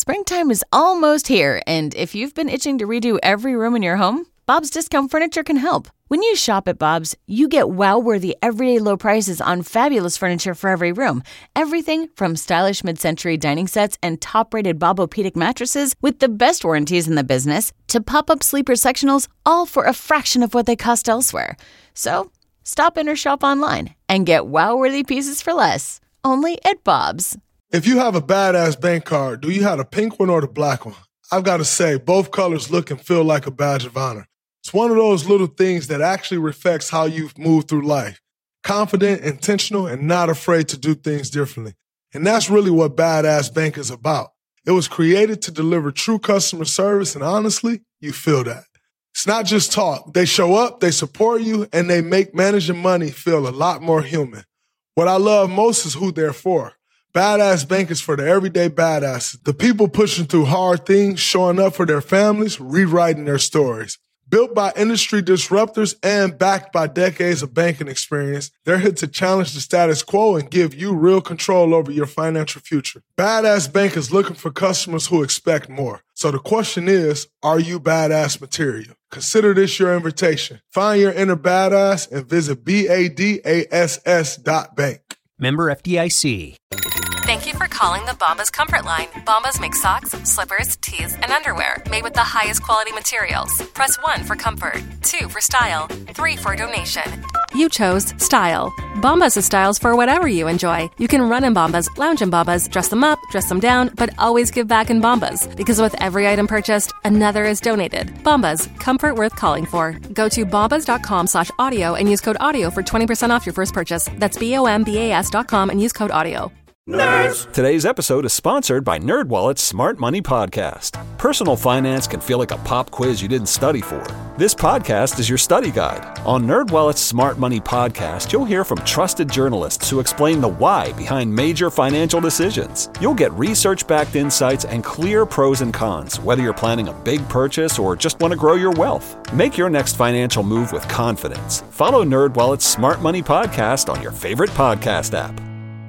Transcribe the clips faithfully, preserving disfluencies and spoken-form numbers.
Springtime is almost here, and if you've been itching to redo every room in your home, Bob's Discount Furniture can help. When you shop at Bob's, you get wow-worthy everyday low prices on fabulous furniture for every room. Everything from stylish mid-century dining sets and top-rated Bobopedic mattresses with the best warranties in the business to pop-up sleeper sectionals, all for a fraction of what they cost elsewhere. So, stop in or shop online and get wow-worthy pieces for less. Only at Bob's. If you have a badass bank card, do you have the pink one or the black one? I've got to say, both colors look and feel like a badge of honor. It's one of those little things that actually reflects how you've moved through life. Confident, intentional, and not afraid to do things differently. And that's really what Badass Bank is about. It was created to deliver true customer service, and honestly, you feel that. It's not just talk. They show up, they support you, and they make managing money feel a lot more human. What I love most is who they're for. Badass Bank is for the everyday badasses, the people pushing through hard things, showing up for their families, rewriting their stories. Built by industry disruptors and backed by decades of banking experience, they're here to challenge the status quo and give you real control over your financial future. Badass Bank is looking for customers who expect more. So the question is, are you badass material? Consider this your invitation. Find your inner badass and visit B A D A S S dot bank. Member F D I C. Thank you for calling the Bombas Comfort Line. Bombas make socks, slippers, tees, and underwear made with the highest quality materials. Press one for comfort, two for style, three for donation. You chose style. Bombas has styles for whatever you enjoy. You can run in Bombas, lounge in Bombas, dress them up, dress them down, but always give back in Bombas. Because with every item purchased, another is donated. Bombas, comfort worth calling for. Go to bombas.com slash audio and use code audio for twenty percent off your first purchase. That's B-O-M-B-A-S dot com and use code audio. Nerds! Today's episode is sponsored by NerdWallet's Smart Money Podcast. Personal finance can feel like a pop quiz you didn't study for. This podcast is your study guide. On NerdWallet's Smart Money Podcast, you'll hear from trusted journalists who explain the why behind major financial decisions. You'll get research-backed insights and clear pros and cons, whether you're planning a big purchase or just want to grow your wealth. Make your next financial move with confidence. Follow NerdWallet's Smart Money Podcast on your favorite podcast app.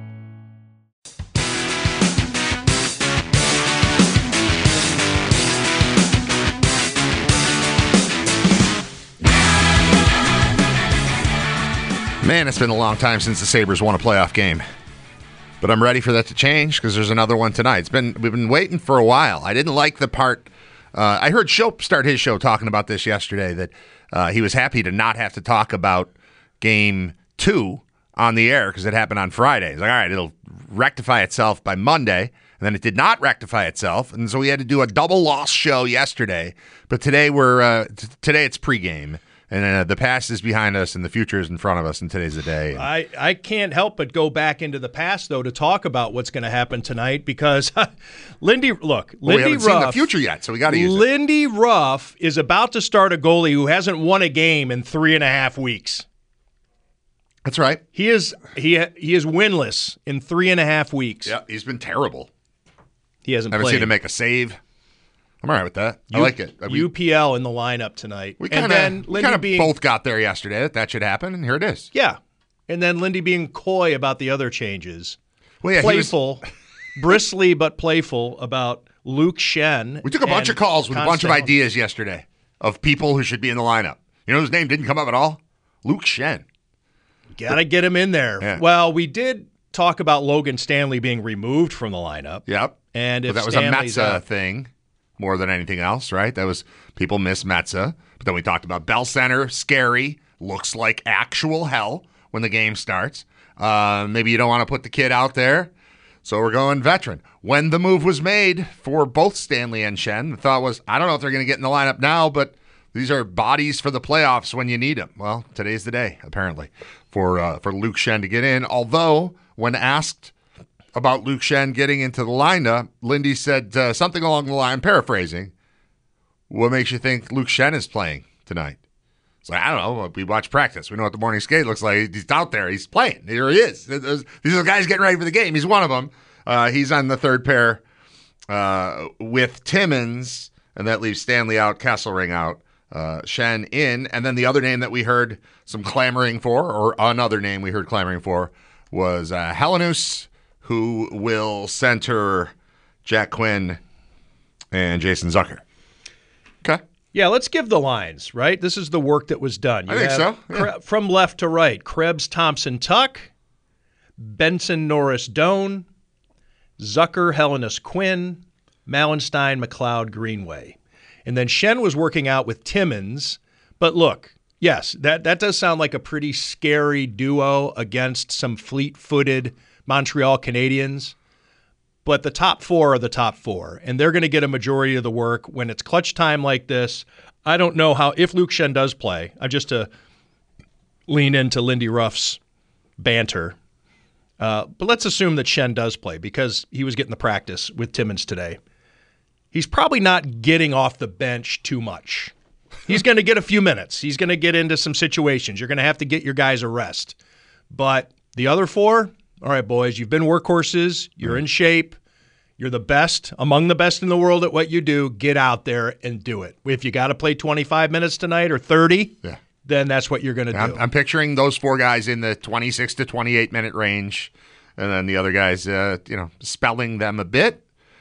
Man, it's been a long time since the Sabres won a playoff game. But I'm ready for that to change because there's another one tonight. It's been We've been waiting for a while. I didn't like the part. Uh, I heard Shope start his show talking about this yesterday, that uh, he was happy to not have to talk about game two on the air because it happened on Friday. He's like, all right, it'll rectify itself by Monday. And then it did not rectify itself. And so we had to do a double loss show yesterday. But today we're uh, t- today it's pregame. And uh, the past is behind us, and the future is in front of us, and today's the day. And I, I can't help but go back into the past, though, to talk about what's going to happen tonight because Lindy, look, well, Lindy we haven't Ruff. seen the future yet, so we got to use Lindy it. Ruff is about to start a goalie who hasn't won a game in three and a half weeks. That's right. He is he he is winless in three and a half weeks. Yeah, he's been terrible. He hasn't Never played. seen him make a save. I'm all right with that. I U- like it. I mean, U P L in the lineup tonight. We and then kind of being, both got there yesterday. That, that should happen, and here it is. Yeah. And then Lindy being coy about the other changes. Well, yeah, playful, was... bristly but playful about Luke Shen. We took a bunch of calls with a bunch of ideas yesterday of people who should be in the lineup. You know whose name didn't come up at all? Luke Shen. Got to get him in there. Yeah. Well, we did talk about Logan Stanley being removed from the lineup. Yep. And if but that was Stanley's a Metza out, thing more than anything else, right? That was people miss Metza. But then we talked about Bell Center, scary, looks like actual hell when the game starts. Uh, maybe you don't want to put the kid out there. So we're going veteran. When the move was made for both Stanley and Shen, the thought was, I don't know if they're going to get in the lineup now, but these are bodies for the playoffs when you need them. Well, today's the day, apparently, for uh, for Luke Shen to get in. Although, when asked about Luke Shen getting into the lineup, Lindy said uh, something along the line, paraphrasing, what makes you think Luke Shen is playing tonight? It's like, I don't know. We watch practice. We know what the morning skate looks like. He's out there. He's playing. Here he is. These are the guys getting ready for the game. He's one of them. Uh, he's on the third pair uh, with Timmins, and that leaves Stanley out, Kesselring out, uh, Shen in. And then the other name that we heard some clamoring for, or another name we heard clamoring for, was uh, Helenus, who will center Jack Quinn and Jason Zucker. Okay. Yeah, let's give the lines, right? This is the work that was done. You I think have so. Yeah. Kre- from left to right, Krebs, Thompson, Tuck, Benson, Norris, Doan, Zucker, Helenius, Quinn, Mallenstein, McLeod, Greenway. And then Shen was working out with Timmons. But look, yes, that, that does sound like a pretty scary duo against some fleet-footed Montreal Canadiens. But the top four are the top four, and they're going to get a majority of the work when it's clutch time like this. I don't know how, if Luke Shen does play, I'm just to lean into Lindy Ruff's banter. Uh, but let's assume that Shen does play because he was getting the practice with Timmons today. He's probably not getting off the bench too much. He's going to get a few minutes. He's going to get into some situations. You're going to have to get your guys a rest. But the other four, all right, boys, you've been workhorses. You're in shape. You're the best, among the best in the world at what you do. Get out there and do it. If you got to play twenty-five minutes tonight or thirty, yeah. then that's what you're going to do. I'm, I'm picturing those four guys in the twenty-six to twenty-eight minute range, and then the other guys, uh, you know, spelling them a bit.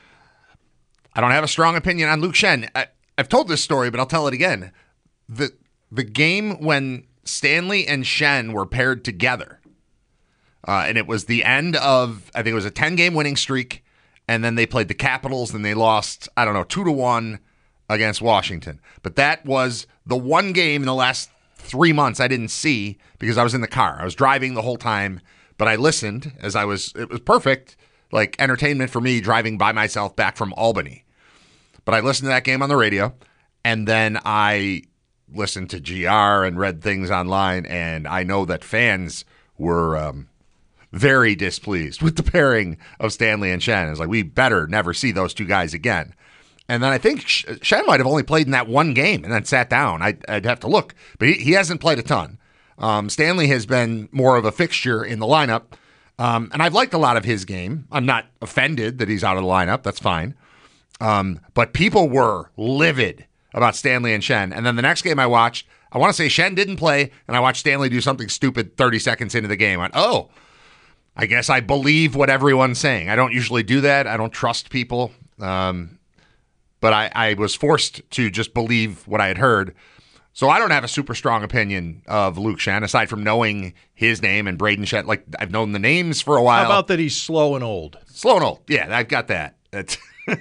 I don't have a strong opinion on Luke Shen. I, I've told this story, but I'll tell it again. The the game when Stanley and Shen were paired together, uh, and it was the end of, I think it was a ten-game winning streak, and then they played the Capitals, and they lost, I don't know, two to one against Washington. But that was the one game in the last three months I didn't see because I was in the car. I was driving the whole time, but I listened as I was, it was perfect, like entertainment for me driving by myself back from Albany. But I listened to that game on the radio, and then I listened to G R and read things online, and I know that fans were um, very displeased with the pairing of Stanley and Shen. It's like, we better never see those two guys again. And then I think Shen might have only played in that one game and then sat down. I'd, I'd have to look, but he, he hasn't played a ton. Um, Stanley has been more of a fixture in the lineup, um, and I've liked a lot of his game. I'm not offended that he's out of the lineup. That's fine. Um, but people were livid about Stanley and Shen. And then the next game I watched, I want to say Shen didn't play, and I watched Stanley do something stupid thirty seconds into the game. I went, oh, I guess I believe what everyone's saying. I don't usually do that. I don't trust people. Um, but I, I was forced to just believe what I had heard. So I don't have a super strong opinion of Luke Shen, aside from knowing his name and Braden Shen. Like, I've known the names for a while. How about that he's slow and old? Slow and old. Yeah, I've got that. That's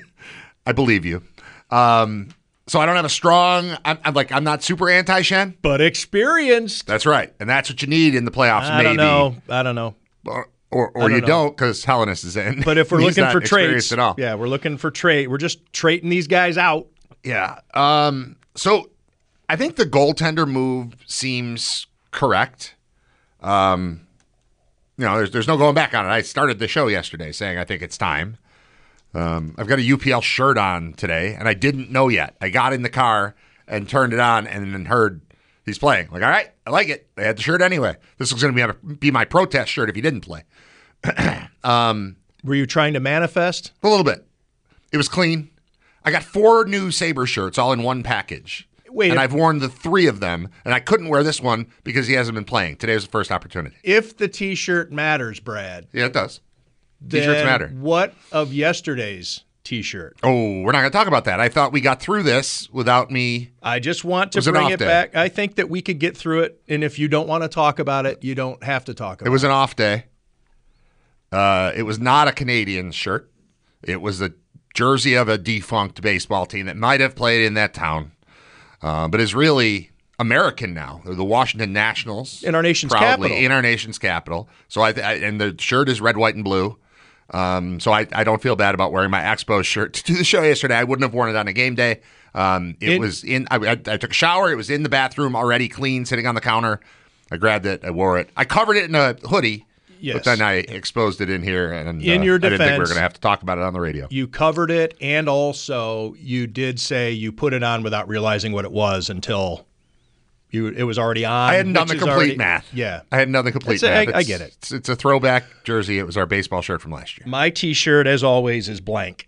I believe you. Um, so I don't have a strong, I'm, I'm like, I'm not super anti-Shen. But experienced. That's right. And that's what you need in the playoffs, I maybe. don't know. I don't know. Or or, or don't you know. don't because Helenius is in. But if we're He's looking not for experienced traits, at all. yeah, we're looking for trait. We're just trading these guys out. Yeah. Um, so I think the goaltender move seems correct. Um, you know, there's there's no going back on it. I started the show yesterday saying I think it's time. Um, I've got a U P L shirt on today, and I didn't know yet. I got in the car and turned it on and then heard he's playing. Like, all right, I like it. I had the shirt anyway. This was going to be, be my protest shirt if he didn't play. um, Were you trying to manifest? A little bit. It was clean. I got four new Sabre shirts all in one package. Wait, and if, I've worn the three of them, and I couldn't wear this one because he hasn't been playing. Today was the first opportunity. If the T-shirt matters, Brad. Yeah, it does. Then T-shirts matter. What of yesterday's T-shirt? Oh, we're not going to talk about that. I thought we got through this without me. I just want to was an bring off it day. back. I think that we could get through it, and if you don't want to talk about it, you don't have to talk about it. It was an off day. Uh, it was not a Canadian shirt. It was a jersey of a defunct baseball team that might have played in that town, uh, but is really American now. They're the Washington Nationals. In our nation's proudly, capital. In our nation's capital. So I, I and the shirt is red, white, and blue. Um, so I, I don't feel bad about wearing my Expos shirt to do the show yesterday. I wouldn't have worn it on a game day. Um, it in, was in. I, I, I took a shower. It was in the bathroom, already clean, sitting on the counter. I grabbed it. I wore it. I covered it in a hoodie. Yes. But then I exposed it in here, and in uh, your I didn't think we were defense, going to have to talk about it on the radio. You covered it, and also you did say you put it on without realizing what it was until you it was already on. I hadn't done the which is complete already, math. Yeah. I hadn't done the complete It's a- math. I- I It's- get it. It's, it's a throwback jersey. It was our baseball shirt from last year. My T-shirt, as always, is blank.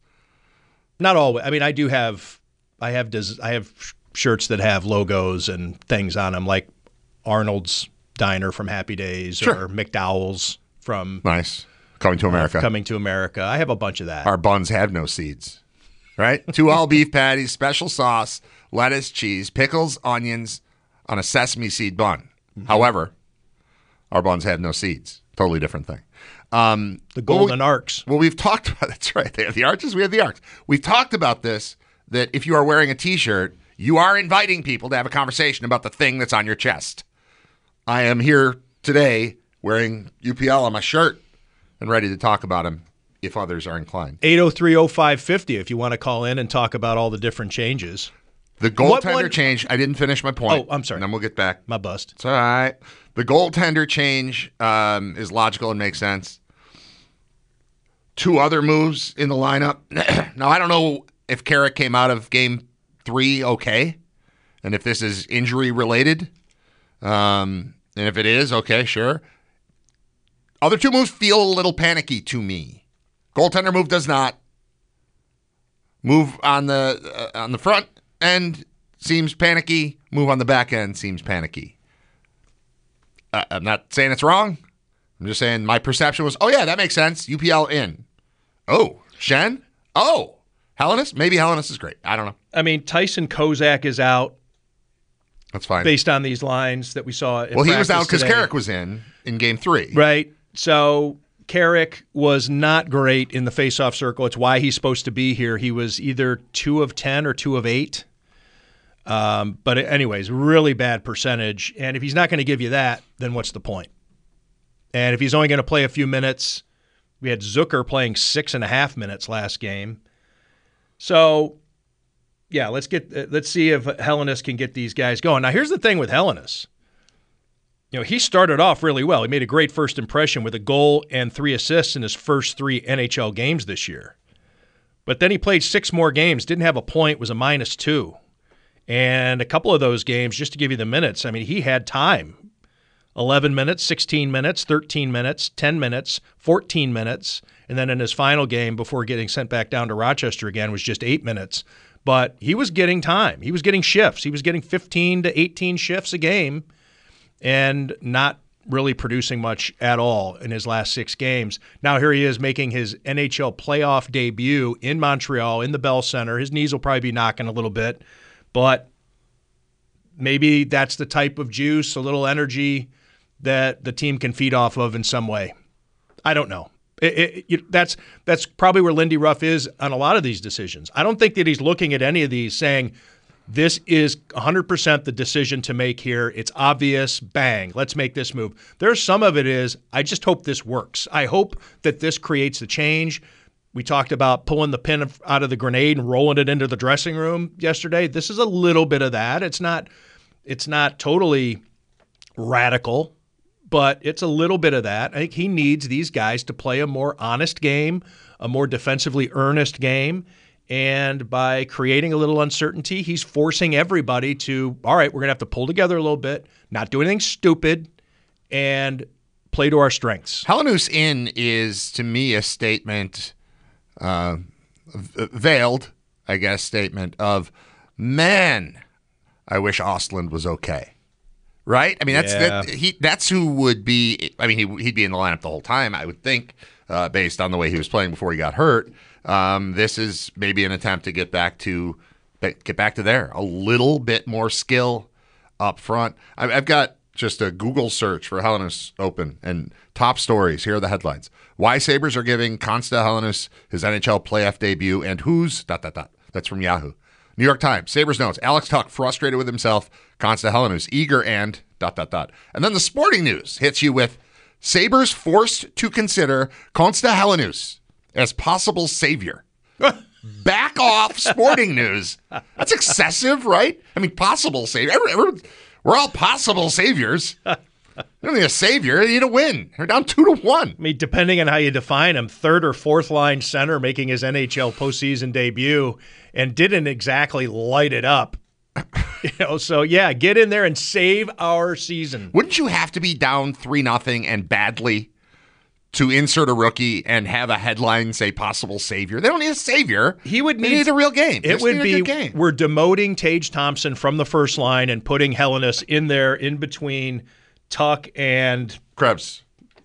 Not always. I mean, I do have, I have, des- I have sh- shirts that have logos and things on them, like Arnold's Diner from Happy Days Sure. or McDowell's from Nice. Coming to America. Coming to America. I have a bunch of that. Our buns have no seeds. right? Two all beef patties, special sauce, lettuce, cheese, pickles, onions on a sesame seed bun. Mm-hmm. However, our buns have no seeds. Totally different thing. Um, the golden well, we, arcs. Well, we've talked about that's right. They have the arches. We have the arcs. We've talked about this. That if you are wearing a T-shirt, you are inviting people to have a conversation about the thing that's on your chest. I am here today wearing U P L on my shirt and ready to talk about him if others are inclined. eight oh three oh five fifty if you want to call in and talk about all the different changes. The goaltender change, I didn't finish my point. Oh, I'm sorry. And then we'll get back. My bust. It's all right. The goaltender change um, is logical and makes sense. Two other moves in the lineup. Now, I don't know if Carrick came out of game three okay, and if this is injury related. Um, and if it is, okay, sure. Other two moves feel a little panicky to me. Goaltender move does not. Move on the uh, on the front end seems panicky. Move on the back end seems panicky. Uh, I'm not saying it's wrong. I'm just saying my perception was, oh yeah, that makes sense. U P L in. Oh, Shen? Oh, Hellenis? Maybe Hellenis is great. I don't know. I mean, Tyson Kozak is out. That's fine. Based on these lines that we saw in Well, he was out because today. Carrick was in in game three. Right. So Carrick was not great in the faceoff circle. It's why he's supposed to be here. He was either two of ten or two of eight. Um, but anyways, really bad percentage. And if he's not going to give you that, then what's the point? And if he's only going to play a few minutes, we had Zucker playing six and a half minutes last game. So, yeah, let's get let's see if Hellenis can get these guys going. Now, here's the thing with Hellenis. You know, he started off really well. He made a great first impression with a goal and three assists in his first three N H L games this year. But then he played six more games, didn't have a point, was a minus two. And a couple of those games, just to give you the minutes, I mean, he had time. eleven minutes, sixteen minutes, thirteen minutes, ten minutes, fourteen minutes, and then in his final game before getting sent back down to Rochester again was just eight minutes. But he was getting time. He was getting shifts. He was getting fifteen to eighteen shifts a game and not really producing much at all in his last six games. Now here he is making his N H L playoff debut in Montreal in the Bell Center. His knees will probably be knocking a little bit, but maybe that's the type of juice, a little energy that the team can feed off of in some way. I don't know. It, it, it, that's that's probably where Lindy Ruff is on a lot of these decisions. I don't think that he's looking at any of these saying, this is one hundred percent the decision to make here. It's obvious. Bang. Let's make this move. There's some of it is, I just hope this works. I hope that this creates the change. We talked about pulling the pin out of the grenade and rolling it into the dressing room yesterday. This is a little bit of that. It's not, it's not totally radical, but it's a little bit of that. I think he needs these guys to play a more honest game, a more defensively earnest game. And by creating a little uncertainty, he's forcing everybody to, all right, we're going to have to pull together a little bit, not do anything stupid, and play to our strengths. Hellenis in is, to me, a statement, uh, veiled, I guess, statement of, man, I wish Ostland was okay. Right? I mean, that's yeah. that, he. That's who would be. I mean, he, he'd be in the lineup the whole time, I would think, uh, based on the way he was playing before he got hurt. Um, this is maybe an attempt to get back to get back to there. A little bit more skill up front. I, I've got just a Google search for Hellenis open and top stories. Here are the headlines. Why Sabres are giving Konsta Hellenis his N H L playoff debut and who's dot dot dot. That's from Yahoo. New York Times, Sabres notes, Alex Tuch frustrated with himself, Konsta Hellenis eager and dot, dot, dot. And then the Sporting News hits you with Sabres forced to consider Konsta Hellenis as possible savior. Back off, Sporting News. That's excessive, right? I mean, possible savior. Every, every, we're all possible saviors. You don't need a savior. You need a win. They're down two to one. I mean, depending on how you define him, third or fourth line center making his N H L postseason debut and didn't exactly light it up. You know, so yeah, get in there and save our season. Wouldn't you have to be down three nothing and badly to insert a rookie and have a headline say possible savior? They don't need a savior. He would need, they need a real game. It would be, game. We're demoting Tage Thompson from the first line and putting Hellenis in there in between Tuch and Krebs.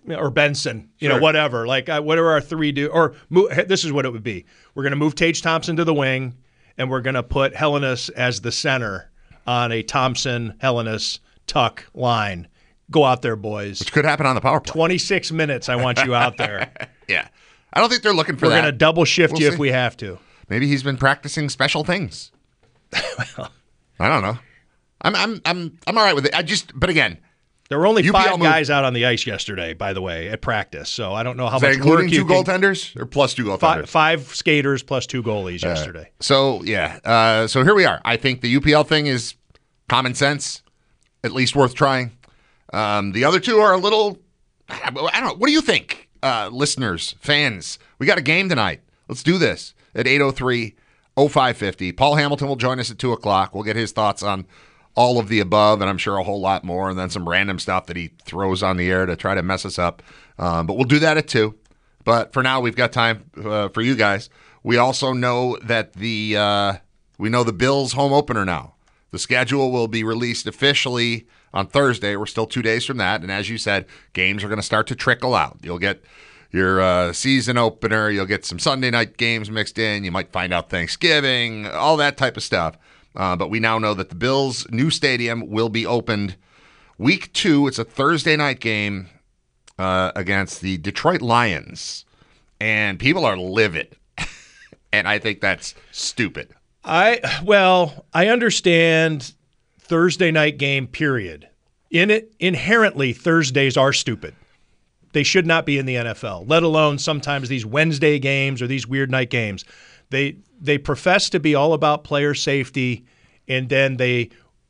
or Benson, you Sure. know, whatever. Like, uh, what are our three do? Or move, this is what it would be. We're going to move Tage Thompson to the wing, and we're going to put Helenius as the center on a Thompson, Helenius, Tuck line. Go out there, boys. Which could happen on the power play. twenty-six minutes, I want you out there. Yeah. I don't think they're looking for We're that. going to double shift We'll you see. if we have to. Maybe he's been practicing special things. Well, I don't know. I'm I'm I'm I'm all right with it. I just but again, there were only U P L five moved- guys out on the ice yesterday, by the way, at practice. So I don't know how is that much including work you two can- goaltenders or plus two goaltenders? Five, five skaters plus two goalies yesterday. So yeah, uh, so here we are. I think the U P L thing is common sense, at least worth trying. Um, the other two are a little. I don't know. What do you think, uh, listeners, fans? We got a game tonight. Let's do this at eight oh three, oh five fifty. Paul Hamilton will join us at two o'clock. We'll get his thoughts on all of the above, and I'm sure a whole lot more, and then some random stuff that he throws on the air to try to mess us up. Um, but we'll do that at two. But for now, we've got time uh, for you guys. We also know that the uh, we know the Bills home opener now. The schedule will be released officially on Thursday. We're still two days from that. And as you said, games are going to start to trickle out. You'll get your uh, season opener. You'll get some Sunday night games mixed in. You might find out Thanksgiving, all that type of stuff. Uh, but we now know that the Bills' new stadium will be opened week two. It's a Thursday night game uh, against the Detroit Lions. And people are livid. And I think that's stupid. I well, I understand Thursday night game, period. In it, inherently, Thursdays are stupid. They should not be in the N F L, let alone sometimes these Wednesday games or these weird night games. They they profess to be all about player safety, and then they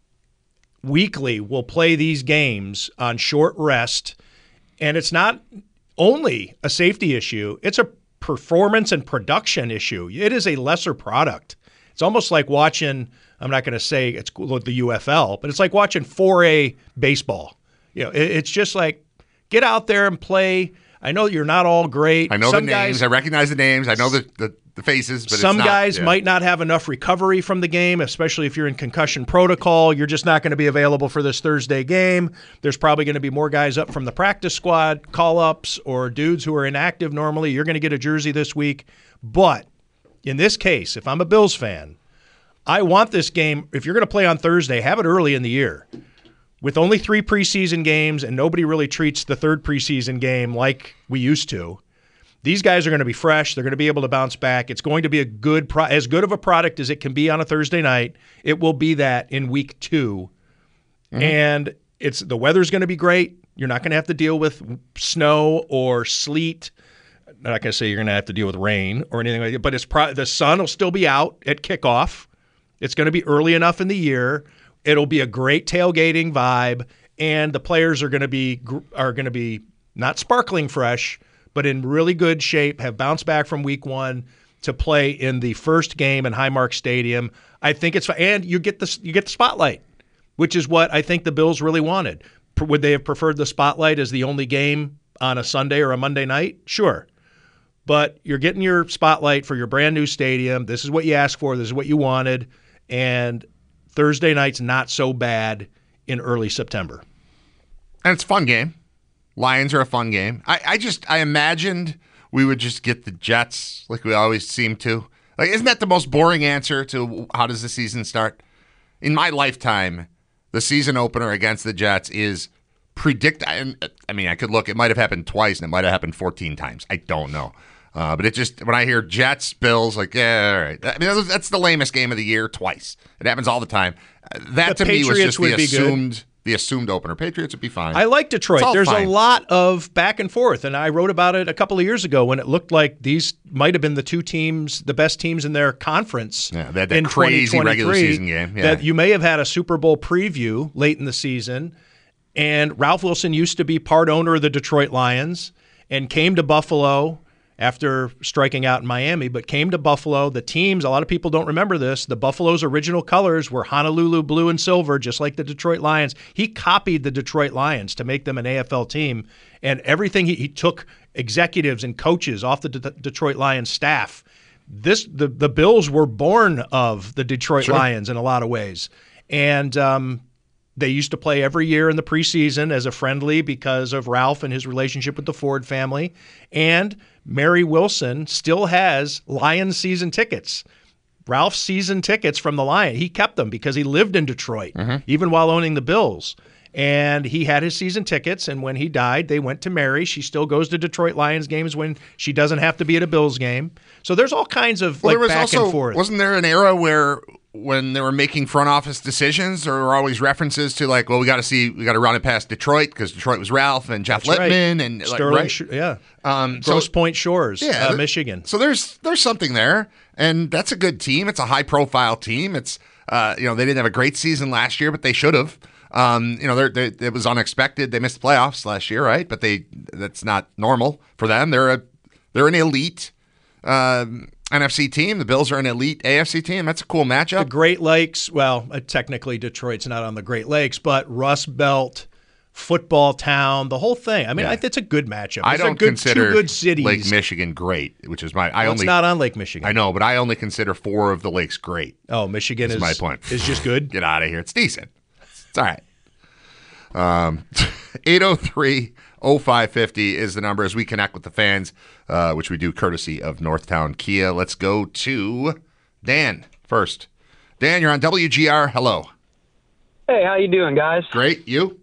weekly will play these games on short rest. And it's not only a safety issue, it's a performance and production issue. It is a lesser product. It's almost like watching, I'm not going to say it's the U F L, but it's like watching four A baseball. You know, it, it's just like, get out there and play. I know you're not all great. I know some the names. Guys, I recognize the names. I know the, the, the faces. But some it's not, guys yeah. might not have enough recovery from the game, especially if you're in concussion protocol. You're just not going to be available for this Thursday game. There's probably going to be more guys up from the practice squad, call-ups, or dudes who are inactive normally. You're going to get a jersey this week. But in this case, if I'm a Bills fan, I want this game, if you're going to play on Thursday, have it early in the year. With only three preseason games and nobody really treats the third preseason game like we used to, these guys are going to be fresh. They're going to be able to bounce back. It's going to be a good, pro- as good of a product as it can be on a Thursday night. It will be that in week two. Mm-hmm. And it's the weather's going to be great. You're not going to have to deal with snow or sleet. I'm not going to say you're going to have to deal with rain or anything like that, but it's pro- the sun will still be out at kickoff. It's going to be early enough in the year. It'll be a great tailgating vibe, and the players are going to be are going to be not sparkling fresh, but in really good shape, have bounced back from week one to play in the first game in Highmark Stadium. I think it's and you get the you get the spotlight, which is what I think the Bills really wanted. Would they have preferred the spotlight as the only game on a Sunday or a Monday night? Sure. But you're getting your spotlight for your brand new stadium. This is what you asked for. This is what you wanted. And Thursday night's not so bad in early September. And it's a fun game. Lions are a fun game. I, I just, I imagined we would just get the Jets like we always seem to. Like, isn't that the most boring answer to how does the season start? In my lifetime, the season opener against the Jets is predict. I, I mean, I could look. It might have happened twice, and it might have happened fourteen times. I don't know. Uh, but it just, when I hear Jets, Bills, like, yeah, all right. I mean, that's the lamest game of the year twice. It happens all the time. That The to me was Patriots just the would be assumed, good. the assumed opener. Patriots would be fine. I like Detroit. It's all There's fine. a lot of back and forth, and I wrote about it a couple of years ago when it looked like these might have been the two teams, the best teams in their conference. Yeah, they had that in crazy regular twenty twenty-three, season game. Yeah. That you may have had a Super Bowl preview late in the season, and Ralph Wilson used to be part owner of the Detroit Lions and came to Buffalo after striking out in Miami, but came to Buffalo. The teams, a lot of people don't remember this, the Buffalo's original colors were Honolulu blue and silver, just like the Detroit Lions. He copied the Detroit Lions to make them an A F L team, and everything, he, he took executives and coaches off the D- Detroit Lions staff. This the, the Bills were born of the Detroit Sure. Lions in a lot of ways. And um, They used to play every year in the preseason as a friendly because of Ralph and his relationship with the Ford family. And Mary Wilson still has Lions season tickets. Ralph's season tickets from the Lion. He kept them because he lived in Detroit, mm-hmm. even while owning the Bills. And he had his season tickets, and when he died, they went to Mary. She still goes to Detroit Lions games when she doesn't have to be at a Bills game. So there's all kinds of well, like, there was back also, and forth. Wasn't there an era where when they were making front office decisions, there were always references to like, well, we got to see, we got to run it past Detroit because Detroit was Ralph and Jeff That's Littman right. and Sterling, like, right? Sh- yeah, um, Grosse so, Pointe Shores, yeah, uh, th- Michigan. So there's there's something there, and that's a good team. It's a high profile team. It's uh, you know they didn't have a great season last year, but they should have. Um, you know, they're, they're, it was unexpected. They missed the playoffs last year, right? But they that's not normal for them. They're a they're an elite um, N F C team. The Bills are an elite A F C team. That's a cool matchup. The Great Lakes, well, uh, technically Detroit's not on the Great Lakes, but Rust Belt, football town, the whole thing. I mean, Yeah. I, it's a good matchup. I These don't are good, consider two good cities. Lake Michigan great, which is my. I well, only it's not on Lake Michigan. I know, but I only consider four of the lakes great. Oh, Michigan That's is my point. Is just good. Get out of here. It's decent. It's all right. Um, eight oh three oh five fifty is the number as we connect with the fans, uh, which we do courtesy of Northtown Kia. Let's go to Dan first. Dan, you're on W G R. Hello. Hey, how you doing, guys? Great. You?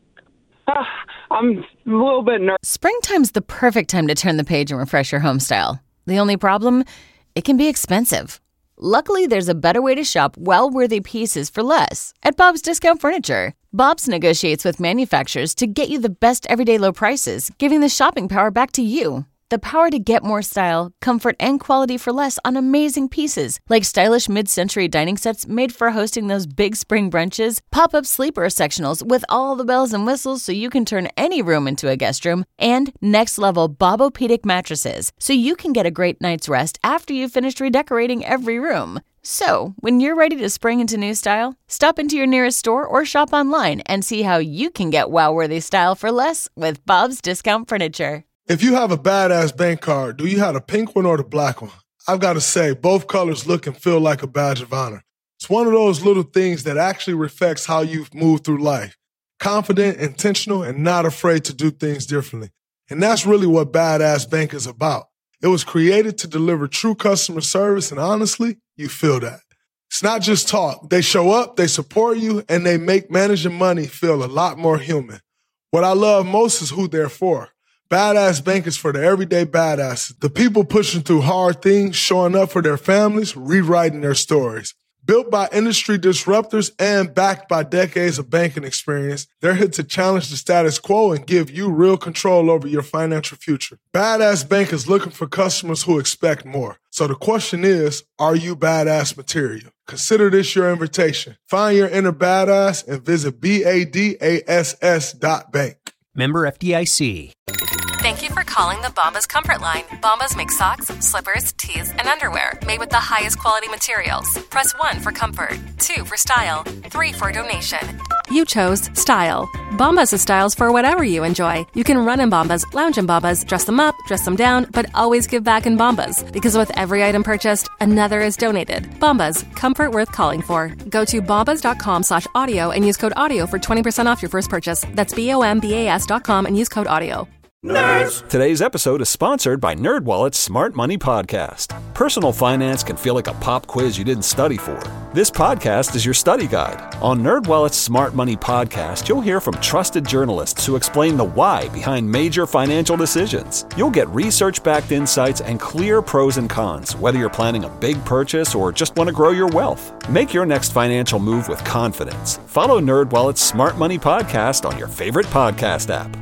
Uh, I'm a little bit nervous. Springtime's the perfect time to turn the page and refresh your home style. The only problem? It can be expensive. Luckily, there's a better way to shop well-worthy pieces for less at Bob's Discount Furniture. Bob's negotiates with manufacturers to get you the best everyday low prices, giving the shopping power back to you. The power to get more style, comfort, and quality for less on amazing pieces, like stylish mid-century dining sets made for hosting those big spring brunches, pop-up sleeper sectionals with all the bells and whistles so you can turn any room into a guest room, and next-level Bobopedic mattresses so you can get a great night's rest after you've finished redecorating every room. So, when you're ready to spring into new style, stop into your nearest store or shop online and see how you can get wow-worthy style for less with Bob's Discount Furniture. If you have a badass bank card, do you have the pink one or the black one? I've got to say, both colors look and feel like a badge of honor. It's one of those little things that actually reflects how you've moved through life. Confident, intentional, and not afraid to do things differently. And that's really what Badass Bank is about. It was created to deliver true customer service, and honestly, you feel that. It's not just talk. They show up, they support you, and they make managing money feel a lot more human. What I love most is who they're for. Badass Bank is for the everyday badasses, the people pushing through hard things, showing up for their families, rewriting their stories. Built by industry disruptors and backed by decades of banking experience, they're here to challenge the status quo and give you real control over your financial future. Badass Bank is looking for customers who expect more. So the question is, are you badass material? Consider this your invitation. Find your inner badass and visit B A D A S S dot bank. Member F D I C. Thank you for calling the Bombas Comfort Line. Bombas make socks, slippers, tees, and underwear made with the highest quality materials. Press one for comfort, two for style, three for donation. You chose style. Bombas has styles for whatever you enjoy. You can run in Bombas, lounge in Bombas, dress them up, dress them down, but always give back in Bombas. Because with every item purchased, another is donated. Bombas, comfort worth calling for. Go to bombas.com slash audio and use code audio for twenty percent off your first purchase. That's B-O-M-B-A-S dot com and use code audio. Nerds! Today's episode is sponsored by NerdWallet's Smart Money Podcast. Personal finance can feel like a pop quiz you didn't study for. This podcast is your study guide. On NerdWallet's Smart Money Podcast, you'll hear from trusted journalists who explain the why behind major financial decisions. You'll get research-backed insights and clear pros and cons, whether you're planning a big purchase or just want to grow your wealth. Make your next financial move with confidence. Follow NerdWallet's Smart Money Podcast on your favorite podcast app.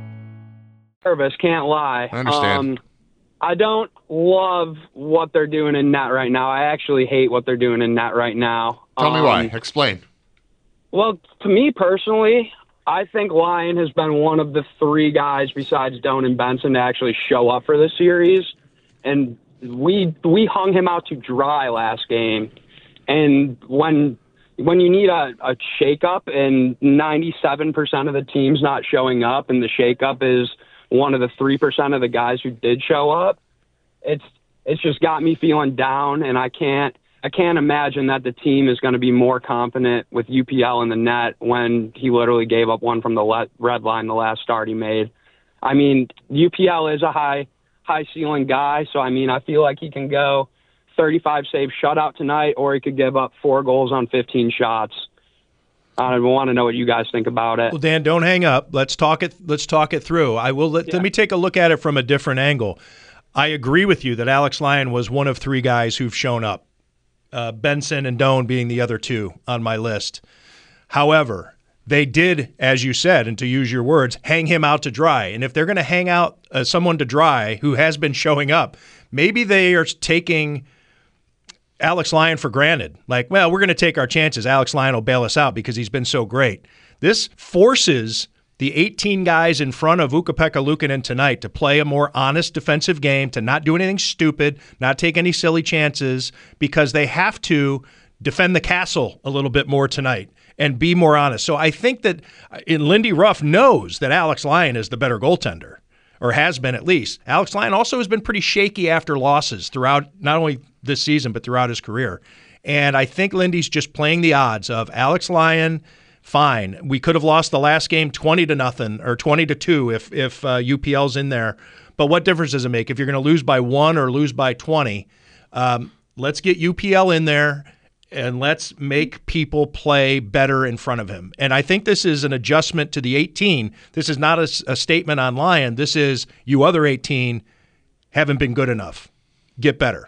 Nervous, can't lie. I understand. Um, I don't love what they're doing in net right now. I actually hate what they're doing in net right now. Tell um, me why. Explain. Well, to me personally, I think Lyon has been one of the three guys besides Doan and Benson to actually show up for this series. And we we hung him out to dry last game. And when when you need a, a shakeup and ninety-seven percent of the team's not showing up and the shakeup is one of the three percent of the guys who did show up, it's it's just got me feeling down, and I can't I can't imagine that the team is going to be more confident with U P L in the net when he literally gave up one from the le- red line the last start he made. I mean, U P L is a high high ceiling guy, so I mean, I feel like he can go thirty-five save shutout tonight, or he could give up four goals on fifteen shots. I want to know what you guys think about it. Well, Dan, don't hang up. Let's talk it. Let's talk it through. I will. Let, yeah. let me take a look at it from a different angle. I agree with you that Alex Lyon was one of three guys who've shown up. Uh, Benson and Doan being the other two on my list. However, they did, as you said, and to use your words, hang him out to dry. And if they're going to hang out uh, someone to dry who has been showing up, maybe they are taking Alex Lyon for granted. Like, well, we're going to take our chances. Alex Lyon will bail us out because he's been so great. This forces the eighteen guys in front of Ukko-Pekka Luukkonen tonight to play a more honest defensive game, to not do anything stupid, not take any silly chances, because they have to defend the castle a little bit more tonight and be more honest. So I think that in Lindy Ruff knows that Alex Lyon is the better goaltender, or has been at least. Alex Lyon also has been pretty shaky after losses throughout not only this season but throughout his career. And I think Lindy's just playing the odds of Alex Lyon. Fine. We could have lost the last game twenty to nothing or twenty to two if if uh, U P L's in there. But what difference does it make if you're going to lose by one or lose by twenty? Um, let's get U P L in there and let's make people play better in front of him. And I think this is an adjustment to the eighteen. This is not a, a statement on Lyon. This is you other eighteen haven't been good enough. Get better.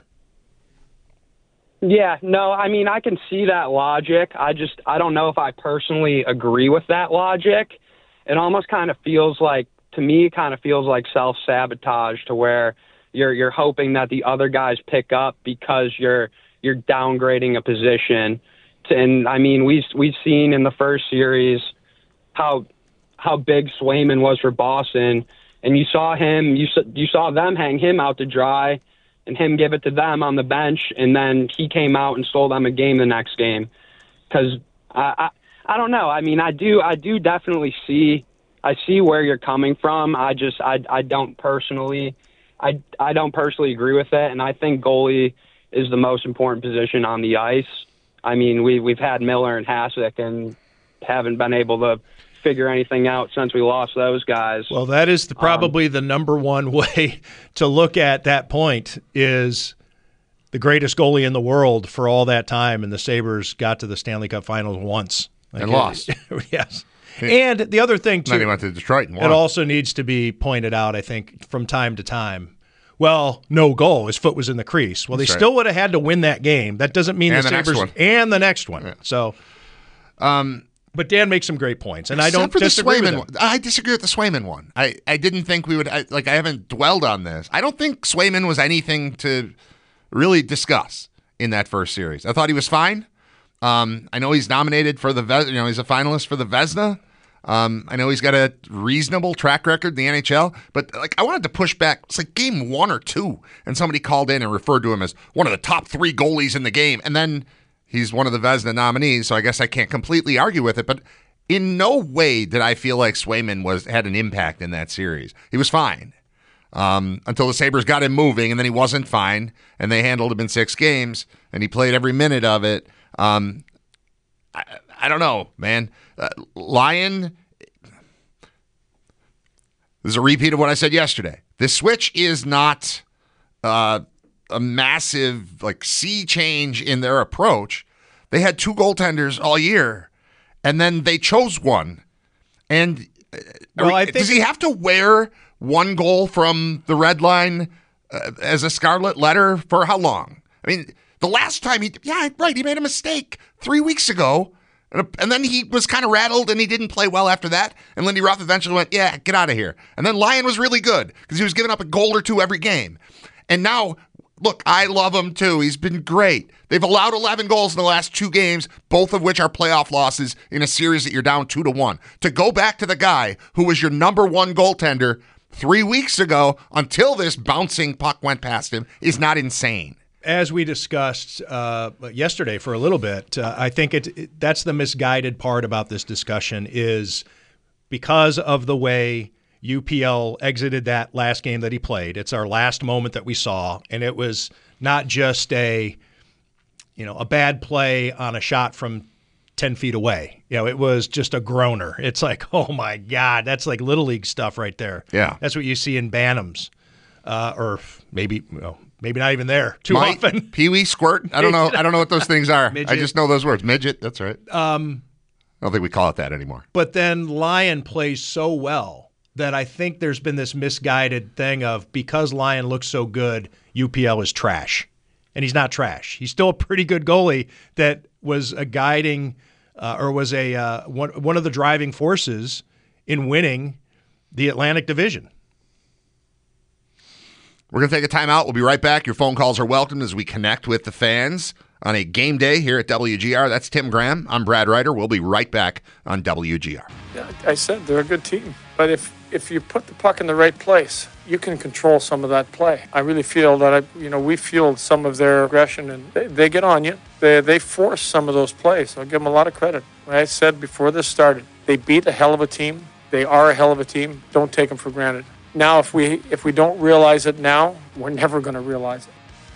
Yeah, no, I mean, I can see that logic. I just, I don't know if I personally agree with that logic. It almost kind of feels like, to me, it kind of feels like self-sabotage, to where you're you're hoping that the other guys pick up because you're you're downgrading a position. To, and I mean, we've we've seen in the first series how how big Swayman was for Boston, and you saw him, you you saw them hang him out to dry, and him give it to them on the bench, and then he came out and stole them a game the next game. Because I, I, I don't know. I mean, I do, I do definitely see, I see where you're coming from. I just, I, I don't personally, I, I don't personally agree with it, and I think goalie is the most important position on the ice. I mean, we we've had Miller and Hasek and haven't been able to figure anything out since we lost those guys. Well, that is the, probably um, the number one way to look at that point is the greatest goalie in the world for all that time, and the Sabres got to the Stanley Cup Finals once. Like and it, lost. Yes. And the other thing, too, then he went to Detroit and won. It also needs to be pointed out, I think, from time to time. Well, no goal. His foot was in the crease. Well, That's they right. still would have had to win that game. That doesn't mean and the, the Sabres next one. and the next one. Yeah. So, um, but Dan makes some great points, and I don't for disagree the with him. One. I disagree with the Swayman one. I, I didn't think we would I, like. I haven't dwelled on this. I don't think Swayman was anything to really discuss in that first series. I thought he was fine. Um, I know he's nominated for the you know he's a finalist for the Vezina. Um, I know he's got a reasonable track record in the N H L, but like I wanted to push back. It's like game one or two, and somebody called in and referred to him as one of the top three goalies in the game, and then he's one of the Vezina nominees, so I guess I can't completely argue with it, but in no way did I feel like Swayman was had an impact in that series. He was fine um, until the Sabres got him moving, and then he wasn't fine, and they handled him in six games, and he played every minute of it. Um, I, I don't know, man. Uh, Lyon, this is a repeat of what I said yesterday. This switch is not uh, a massive like sea change in their approach. They had two goaltenders all year, and then they chose one. And uh, well, I think does he have to wear one goal from the red line uh, as a scarlet letter for how long? I mean, the last time he, yeah, right, he made a mistake three weeks ago. And then he was kind of rattled, and he didn't play well after that. And Lindy Ruff eventually went, yeah, get out of here. And then Lyon was really good because he was giving up a goal or two every game. And now, look, I love him too. He's been great. They've allowed eleven goals in the last two games, both of which are playoff losses in a series that you're down two to one. To go back to the guy who was your number one goaltender three weeks ago until this bouncing puck went past him is not insane. As we discussed uh, yesterday for a little bit, uh, I think it, it that's the misguided part about this discussion is because of the way U P L exited that last game that he played. It's our last moment that we saw, and it was not just a you know, a bad play on a shot from ten feet away. You know, it was just a groaner. It's like, oh my God, that's like Little League stuff right there. Yeah. That's what you see in Bantams. Uh, or maybe, well, maybe not even there too Mite, often. Pee-wee, squirt. I don't know. I don't know what those things are. Midget. I just know those words. Midget. That's right. Um, I don't think we call it that anymore. But then Lyon plays so well that I think there's been this misguided thing of because Lyon looks so good, U P L is trash. And he's not trash. He's still a pretty good goalie that was a guiding uh, or was a uh, one, one of the driving forces in winning the Atlantic Division. We're going to take a timeout. We'll be right back. Your phone calls are welcome as we connect with the fans on a game day here at W G R. That's Tim Graham. I'm Brad Ryder. We'll be right back on W G R. Yeah, I said they're a good team. But if, if you put the puck in the right place, you can control some of that play. I really feel that, I, you know, we fueled some of their aggression, and they, they get on you. They, they force some of those plays. So I'll give them a lot of credit. Like I said before this started, they beat a hell of a team. They are a hell of a team. Don't take them for granted. Now, if we if we don't realize it now, we're never going to realize it.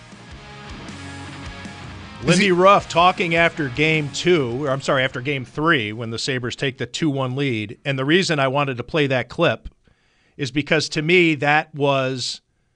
Lindy Ruff talking after game two, or I'm sorry, after game three, when the Sabres take the two one lead. And the reason I wanted to play that clip is because to me that was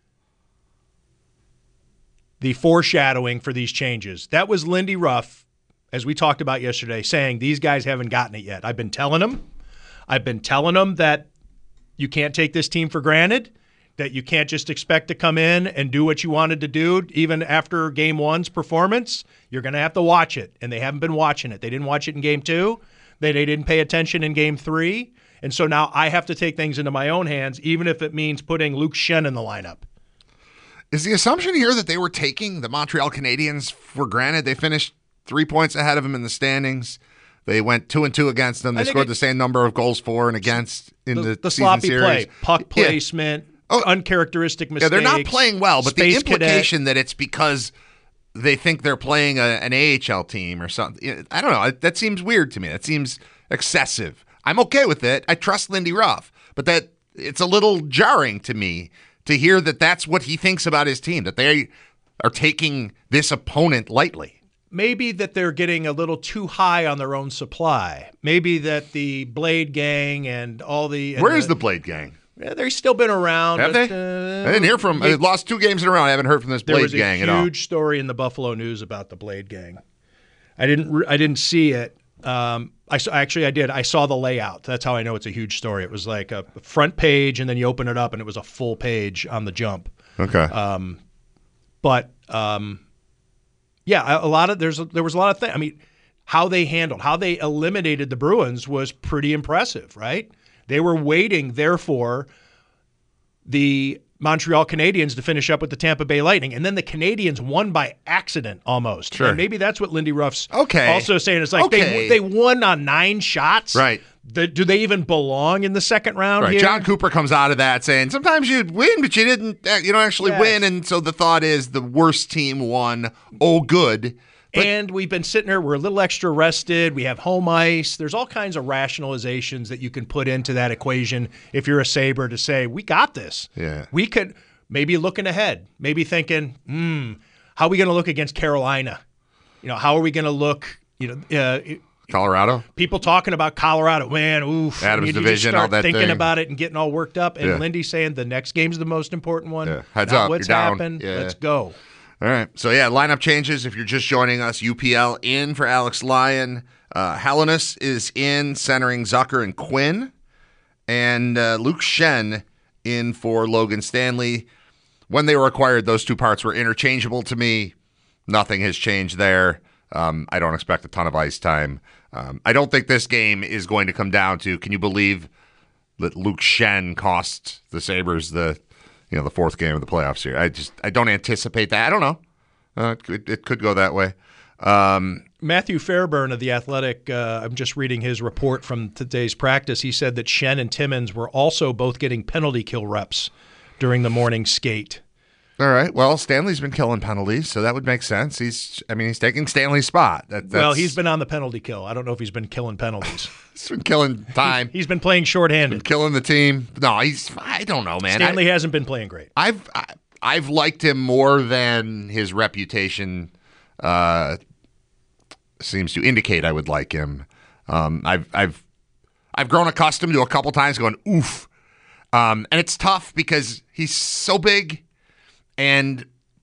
the foreshadowing for these changes. That was Lindy Ruff, as we talked about yesterday, saying these guys haven't gotten it yet. I've been telling them. I've been telling them that you can't take this team for granted, that you can't just expect to come in and do what you wanted to do even after game one's performance. You're going to have to watch it, and they haven't been watching it. They didn't watch it in game two. They, they didn't pay attention in game three. And so now I have to take things into my own hands, even if it means putting Luke Schenn in the lineup. Is the assumption here that they were taking the Montreal Canadiens for granted? They finished three points ahead of them in the standings. They went two and two against them. They scored it, the same number of goals for and against in the, the, the season sloppy series. play, puck placement, yeah. oh, uncharacteristic mistakes. Yeah, they're not playing well, but the implication cadet. that it's because they think they're playing a, an A H L team or something, I don't know. That seems weird to me. That seems excessive. I'm okay with it. I trust Lindy Ruff, but that it's a little jarring to me to hear that that's what he thinks about his team, that they are taking this opponent lightly. Maybe that they're getting a little too high on their own supply. Maybe that the Blade Gang and all the... And Where is the, the Blade Gang? Yeah, they've still been around. Have but, they? Uh, I didn't hear from them. They lost two games in a row. I haven't heard from this Blade Gang at all. There was a huge story in the Buffalo News about the Blade Gang. I didn't re- I didn't see it. Um, I saw, Actually, I did. I saw the layout. That's how I know it's a huge story. It was like a front page, and then you open it up, and it was a full page on the jump. Okay. Um, but... Um, Yeah, a lot of there's there was a lot of things. I mean, how they handled, how they eliminated the Bruins was pretty impressive, right? They were waiting, therefore, the Montreal Canadiens to finish up with the Tampa Bay Lightning, and then the Canadiens won by accident almost. Sure. And maybe that's what Lindy Ruff's okay. also saying. It's like okay. they they won on nine shots. Right. The, do they even belong in the second round right. here? John Cooper comes out of that saying sometimes you win, but you didn't. You don't actually yes. win, and so the thought is the worst team won. Oh, good. But, and we've been sitting there. We're a little extra rested. We have home ice. There's all kinds of rationalizations that you can put into that equation if you're a Sabre to say we got this. Yeah, we could maybe looking ahead, maybe thinking, hmm, how are we going to look against Carolina? You know, how are we going to look? You know. Uh, Colorado? People talking about Colorado. Man, oof. Adams you, you Division, start all that thinking thing. about it and getting all worked up. And yeah. Lindy saying the next game's the most important one. Yeah. Heads Not up, what's you're down. happened. Yeah. Let's go. All right. So, yeah, lineup changes. If you're just joining us, U P L in for Alex Lyon. Uh, Hellenis is in, centering Zucker and Quinn. And uh, Luke Schenn in for Logan Stanley. When they were acquired, those two parts were interchangeable to me. Nothing has changed there. Um, I don't expect a ton of ice time. Um, I don't think this game is going to come down to, can you believe that Luke Schenn cost the Sabres the you know the fourth game of the playoffs here? I just I don't anticipate that. I don't know. Uh, it, could, it could go that way. Um, Matthew Fairburn of The Athletic, uh, I'm just reading his report from today's practice. He said that Schenn and Timmins were also both getting penalty kill reps during the morning skate. All right. Well, Stanley's been killing penalties, so that would make sense. He's, I mean, he's taking Stanley's spot. That, well, he's been on the penalty kill. I don't know if he's been killing penalties. He's been killing time. he's been playing shorthanded. Been killing the team. No, he's. I don't know, man. Stanley I, hasn't been playing great. I've I, I've liked him more than his reputation uh, seems to indicate I would like him. Um, I've I've I've grown accustomed to a couple times going oof, um, and it's tough because he's so big and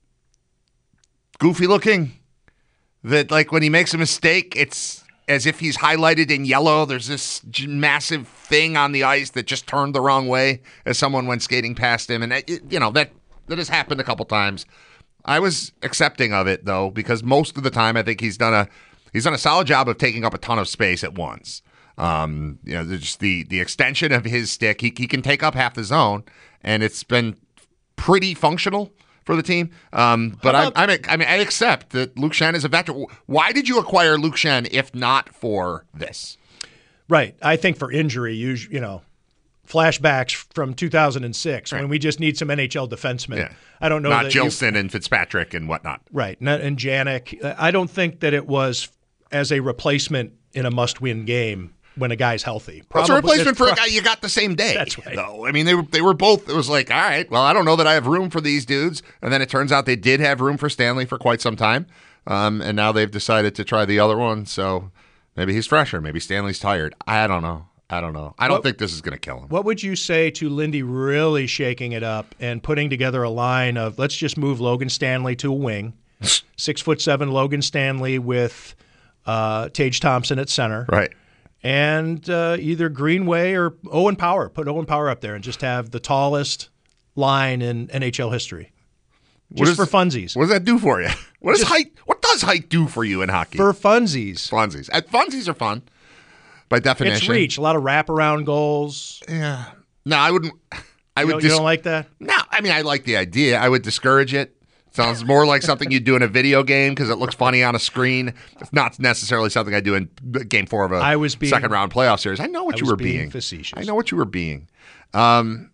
goofy looking that like when he makes a mistake, it's as if he's highlighted in yellow. There's this massive thing on the ice that just turned the wrong way as someone went skating past him, and it, you know that that has happened a couple times. I was accepting of it though because most of the time I think he's done a he's done a solid job of taking up a ton of space at once. Um, you know, just the the extension of his stick, he he can take up half the zone, and it's been pretty functional for the team. Um, but I, I mean, I mean, I accept that Luke Schenn is a veteran. Why did you acquire Luke Schenn if not for this? Right. I think for injury, you you know, flashbacks from two thousand six right. when we just need some N H L defensemen. Yeah. I don't know. Not that Gilson you, and Fitzpatrick and whatnot. Right. And Janik. I don't think that it was as a replacement in a must-win game when a guy's healthy. Probably, well, it's a replacement for pro- a guy you got the same day. That's right. Though. I mean, they were they were both. It was like, all right, well, I don't know that I have room for these dudes. And then it turns out they did have room for Stanley for quite some time. Um, and now they've decided to try the other one. So maybe he's fresher. Maybe Stanley's tired. I don't know. I don't know. I don't what, think this is going to kill him. What would you say to Lindy really shaking it up and putting together a line of let's just move Logan Stanley to a wing, six foot seven Logan Stanley with uh, Tage Thompson at center, right? And uh, either Greenway or Owen Power. Put Owen Power up there and just have the tallest line in N H L history. Just is, for funsies. What does that do for you? What does just, height? What does height do for you in hockey? For funsies. Funsies. At funsies are fun. By definition, it's reach. A lot of wraparound goals. Yeah. No, I wouldn't. I you would. Don't, Dis- you don't like that? No, I mean I like the idea. I would discourage it. Sounds more like something you'd do in a video game because it looks funny on a screen. It's not necessarily something I do in Game Four of a I was being, second round playoff series. I know what I you was were being, being. Facetious. I know what you were being. Um,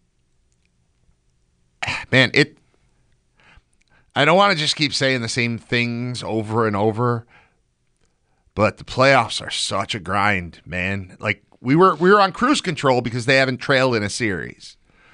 man, it. I don't want to just keep saying the same things over and over. But the playoffs are such a grind, man. Like we were we were on cruise control because they haven't trailed in a series.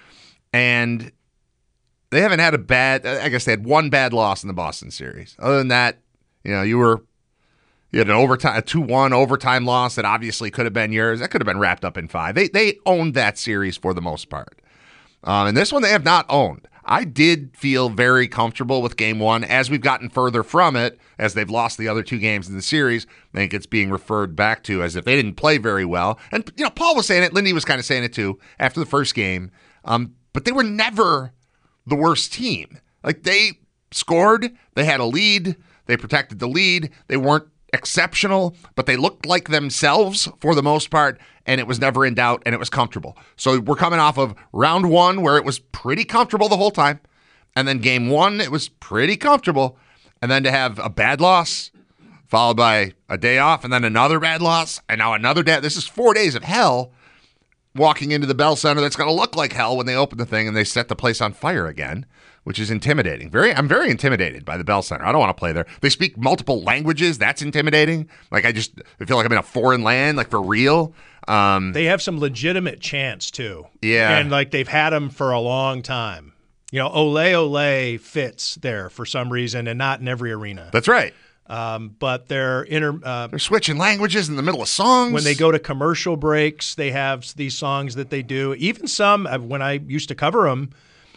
And they haven't had a bad I guess they had one bad loss in the Boston series. Other than that, you know, you were you had an overtime a two one overtime loss that obviously could have been yours. That could have been wrapped up in five. They they owned that series for the most part. Um, and this one they have not owned. I did feel very comfortable with game one. As we've gotten further from it, as they've lost the other two games in the series, I think it's being referred back to as if they didn't play very well. And, you know, Paul was saying it. Lindy was kind of saying it, too, after the first game. Um, but they were never the worst team. Like, they scored. They had a lead. They protected the lead. They weren't exceptional, but they looked like themselves for the most part, and it was never in doubt, and it was comfortable. So we're coming off of round one where it was pretty comfortable the whole time, and then game one, it was pretty comfortable, and then to have a bad loss followed by a day off, and then another bad loss, and now another day. This is four days of hell walking into the Bell Center that's going to look like hell when they open the thing and they set the place on fire again, which is intimidating. Very, I'm very intimidated by the Bell Center. I don't want to play there. They speak multiple languages. That's intimidating. Like I just I feel like I'm in a foreign land, like for real. Um, they have some legitimate chants too. Yeah. And like they've had them for a long time. You know, Ole Ole fits there for some reason and not in every arena. That's right. Um, but they're inter, uh, they're switching languages in the middle of songs. When they go to commercial breaks, they have these songs that they do. Even some, when I used to cover them,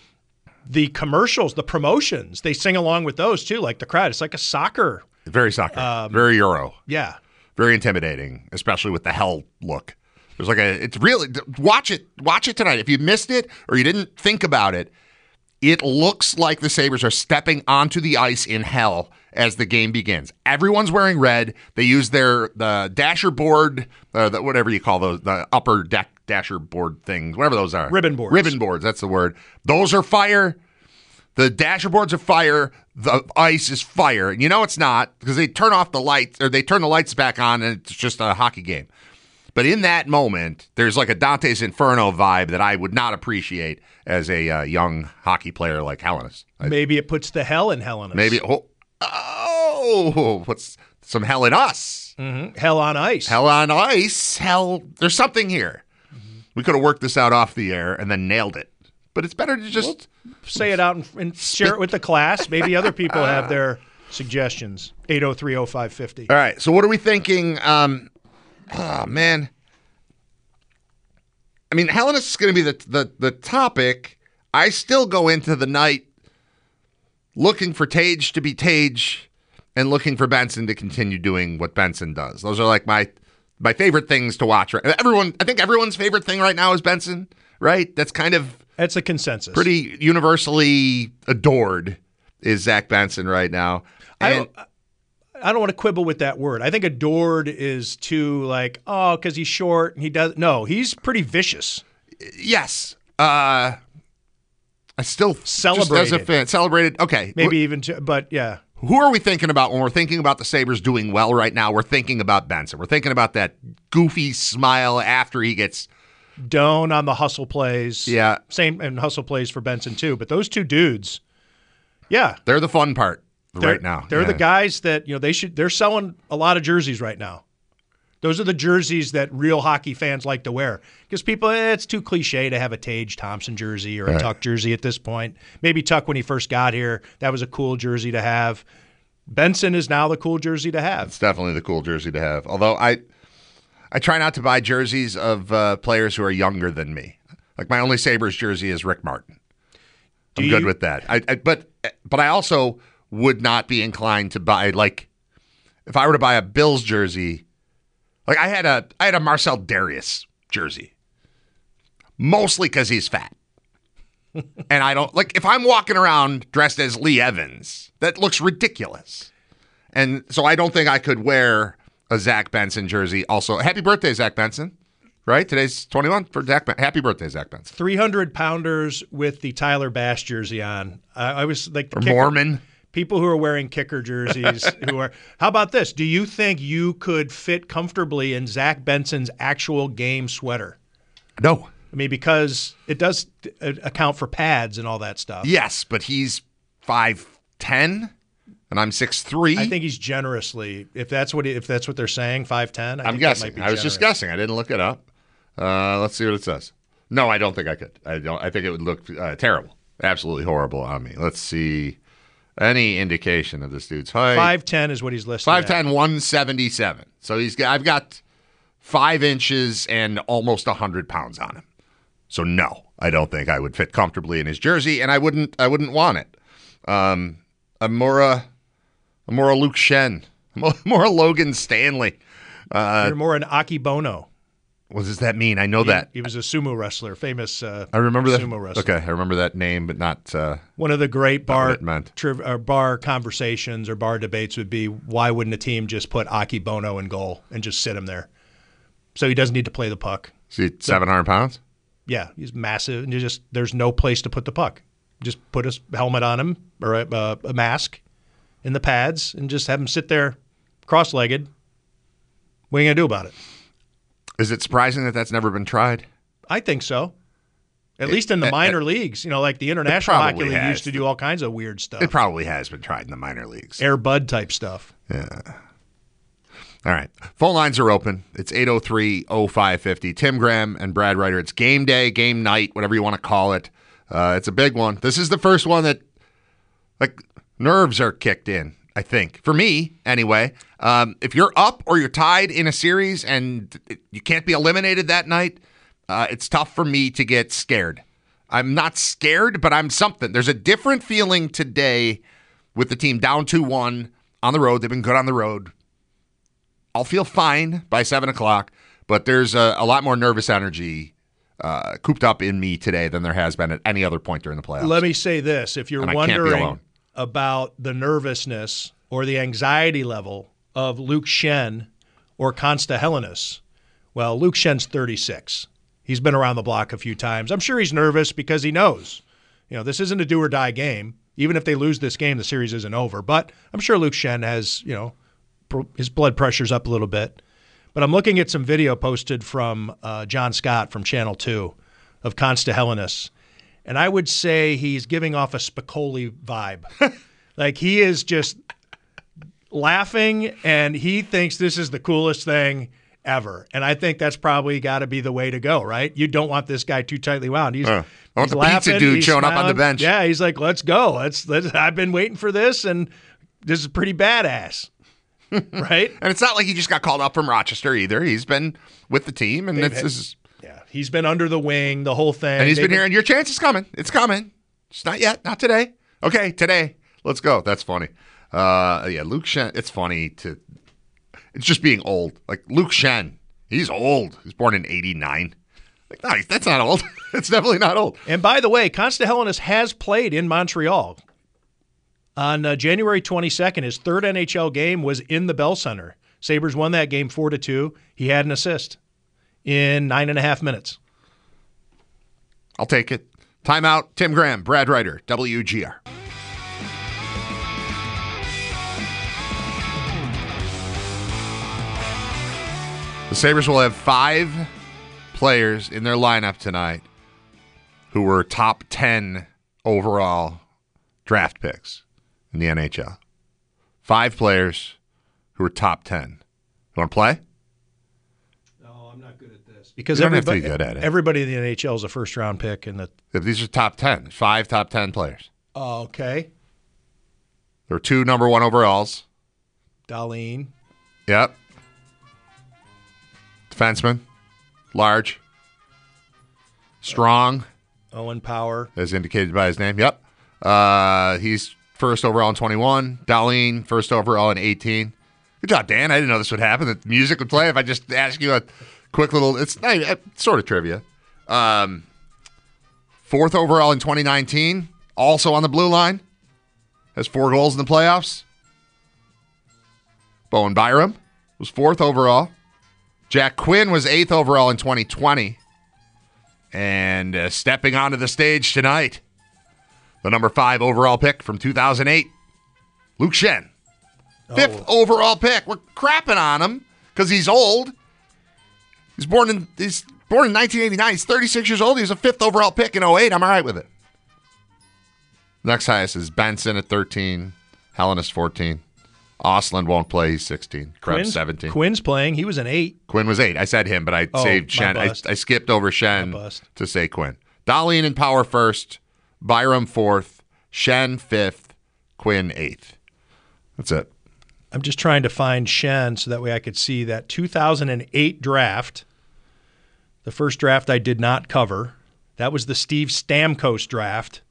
the commercials, the promotions, they sing along with those too, like the crowd. It's like a soccer. Very soccer. Um, Very Euro. Yeah. Very intimidating, especially with the hell look. There's like a, it's really, watch it, watch it tonight. If you missed it or you didn't think about it, it looks like the Sabres are stepping onto the ice in hell as the game begins. Everyone's wearing red. They use their the dasher board, uh, the, whatever you call those, the upper deck dasher board things, whatever those are. Ribbon boards. Ribbon boards, that's the word. Those are fire. The dasher boards are fire. The ice is fire. You know it's not because they turn off the lights, or they turn the lights back on, and it's just a hockey game. But in that moment, there's like a Dante's Inferno vibe that I would not appreciate as a uh, young hockey player like Hellenis. Maybe it puts the hell in Hellenis. Maybe, oh, oh, what's some hell in us? Mm-hmm. Hell on ice. Hell on ice. Hell, there's something here. Mm-hmm. We could have worked this out off the air and then nailed it. But it's better to just well, say it out and, and share it with the class. Maybe other people have their Suggestions, eight oh three oh five five oh. All right, so what are we thinking? Um, oh, man. I mean, Helenius is going to be the, the the topic. I still go into the night looking for Tage to be Tage and looking for Benson to continue doing what Benson does. Those are like my my favorite things to watch. Everyone, I think everyone's favorite thing right now is Benson, right? That's kind of that's a consensus. Pretty universally adored is Zach Benson right now. I don't, I don't want to quibble with that word. I think adored is too like, oh, because he's short and he does. No, he's pretty vicious. Yes. Uh, I still celebrated. Just as a fan, celebrated. Okay. Maybe even, to, but yeah. Who are we thinking about when we're thinking about the Sabres doing well right now? We're thinking about Benson. We're thinking about that goofy smile after he gets Doan on the hustle plays. Yeah. Same, and hustle plays for Benson too. But those two dudes, yeah. They're the fun part. They're, right now. They're yeah. the guys that, you know, they should, they're selling a lot of jerseys right now. Those are the jerseys that real hockey fans like to wear. Because people, eh, it's too cliche to have a Tage Thompson jersey or a right. Tuck jersey at this point. Maybe Tuck when he first got here, that was a cool jersey to have. Benson is now the cool jersey to have. It's definitely the cool jersey to have. Although I I try not to buy jerseys of uh, players who are younger than me. Like my only Sabres jersey is Rick Martin. I'm Do good you? with that. I, I but but I also would not be inclined to buy, like, if I were to buy a Bills jersey, like I had a I had a Marcel Darius jersey, mostly because he's fat. And I don't, like, if I'm walking around dressed as Lee Evans, that looks ridiculous. And so I don't think I could wear a Zach Benson jersey. Also, happy birthday, Zach Benson. Right? Today's twenty-one for Zach Benson. Happy birthday, Zach Benson. three hundred pounders with the Tyler Bass jersey on. I, I was like, the Or kicker, Mormon. People who are wearing kicker jerseys who are, how about this? Do you think you could fit comfortably in Zach Benson's actual game sweater? No. I mean, because it does account for pads and all that stuff. Yes, but he's five ten and I'm six three. I think he's generously, if that's what he, if that's what they're saying, five ten. I'm guessing. I was just guessing. I didn't look it up. Uh, let's see what it says. No, I don't think I could. I don't. I think it would look uh, terrible, absolutely horrible on me. Let's see any indication of this dude's height. five ten is what he's listed. five ten, one seventy-seven. So he's got. I've got five inches and almost a hundred pounds on him. So no, I don't think I would fit comfortably in his jersey, and I wouldn't. I wouldn't want it. Um, I'm more a, I'm more a Luke Shen, more, more a Logan Stanley. Uh, You're more an Aki Bono. What does that mean? I know He, that. he was a sumo wrestler, famous uh, I remember that. sumo wrestler. Okay, I remember that name, but not uh, One of the great not what bar it meant. triv- or bar conversations or bar debates would be, why wouldn't a team just put Aki Bono in goal and just sit him there? So he doesn't need to play the puck. Is he seven hundred pounds? Yeah, he's massive, and you just there's no place to put the puck. Just put a helmet on him or a, uh, a mask in the pads and just have him sit there cross-legged. What are you going to do about it? Is it surprising that that's never been tried? I think so. At It- least in the it- minor it- leagues. You know, like the International Hockey probably League has. used to do all kinds of weird stuff. It probably has been tried in the minor leagues. Air Bud type stuff. Yeah. All right. Phone lines are open. It's eight oh three oh five five oh. Tim Graham and Brad Ryder. It's game day, game night, whatever you want to call it. Uh, it's a big one. This is the first one that, like, nerves are kicked in, I think. For me, anyway. Um, if you're up or you're tied in a series and you can't be eliminated that night, uh, it's tough for me to get scared. I'm not scared, but I'm something. There's a different feeling today with the team down two one on the road. They've been good on the road. I'll feel fine by seven o'clock, but there's a, a lot more nervous energy uh, cooped up in me today than there has been at any other point during the playoffs. Let me say this. If you're And I can't be wondering alone. about the nervousness or the anxiety level of Luke Shen or Konsta Helenius, well, Luke Shen's thirty-six. He's been around the block a few times. I'm sure he's nervous because he knows, you know, this isn't a do or die game. Even if they lose this game, the series isn't over. But I'm sure Luke Shen has, you know, pr- his blood pressure's up a little bit. But I'm looking at some video posted from uh, John Scott from Channel two of Konsta Helenius. And I would say he's giving off a Spicoli vibe. Like he is just laughing and he thinks this is the coolest thing ever. And I think that's probably got to be the way to go, right? You don't want this guy too tightly wound. He's, Uh, I want he's the pizza laughing, dude he's showing up on the smiling. bench. Yeah, he's like, let's go. Let's, let's, I've been waiting for this and this is pretty badass, right? And it's not like he just got called up from Rochester either. He's been with the team, and it's, had, this is yeah, he's been under the wing, the whole thing. And he's They've been hearing, your chance is coming. It's coming. Just not yet. Not today. Okay, today. Let's go. That's funny. Uh, yeah, Luke Shen. It's funny to. It's just being old. Like Luke Shen. He's old. He's born in eighty-nine. Like, no, that's not old. It's definitely not old. And by the way, Consta Hellenis has played in Montreal. On uh, January twenty-second, his third N H L game was in the Bell Center. Sabres won that game four to two. He had an assist in nine and a half minutes. I'll take it. Timeout. Tim Graham, Brad Ryder, W G R. The Sabres will have five players in their lineup tonight who were top ten overall draft picks in the N H L. Five players who were top ten. You want to play? No, I'm not good at this. Because you don't have to everybody, be good at it. everybody in the N H L is a first-round pick. In the These are top ten. Five top ten players. Oh, okay. There were two number one overalls. Dahlin. Yep. Defenseman. Large. Strong. Owen Power. As indicated by his name. Yep. Uh, he's first overall in twenty-one. Dahlin, first overall in eighteen. Good job, Dan. I didn't know this would happen, that music would play if I just ask you a quick little, it's uh, sort of trivia. Um, fourth overall in twenty nineteen. Also on the blue line. Has four goals in the playoffs. Bowen Byram was fourth overall. Jack Quinn was eighth overall in twenty twenty. And uh, stepping onto the stage tonight, the number five overall pick from two thousand eight, Luke Shen. Fifth oh. overall pick. We're crapping on him because he's old. He's born in he's born in nineteen eighty-nine. He's thirty-six years old. He's a fifth overall pick in oh eight. I'm all right with it. Next highest is Benson at thirteen. Hellenis fourteen. Osland won't play. He's sixteen. Krebs seventeen. Quinn's playing. He was an eight. Quinn was eight. I said him, but I oh, saved Shen. I, I skipped over Shen to say Quinn. Dahlin in power first. Byram fourth. Shen fifth. Quinn eighth. That's it. I'm just trying to find Shen so that way I could see that two thousand eight draft. The first draft I did not cover. That was the Steve Stamkos draft.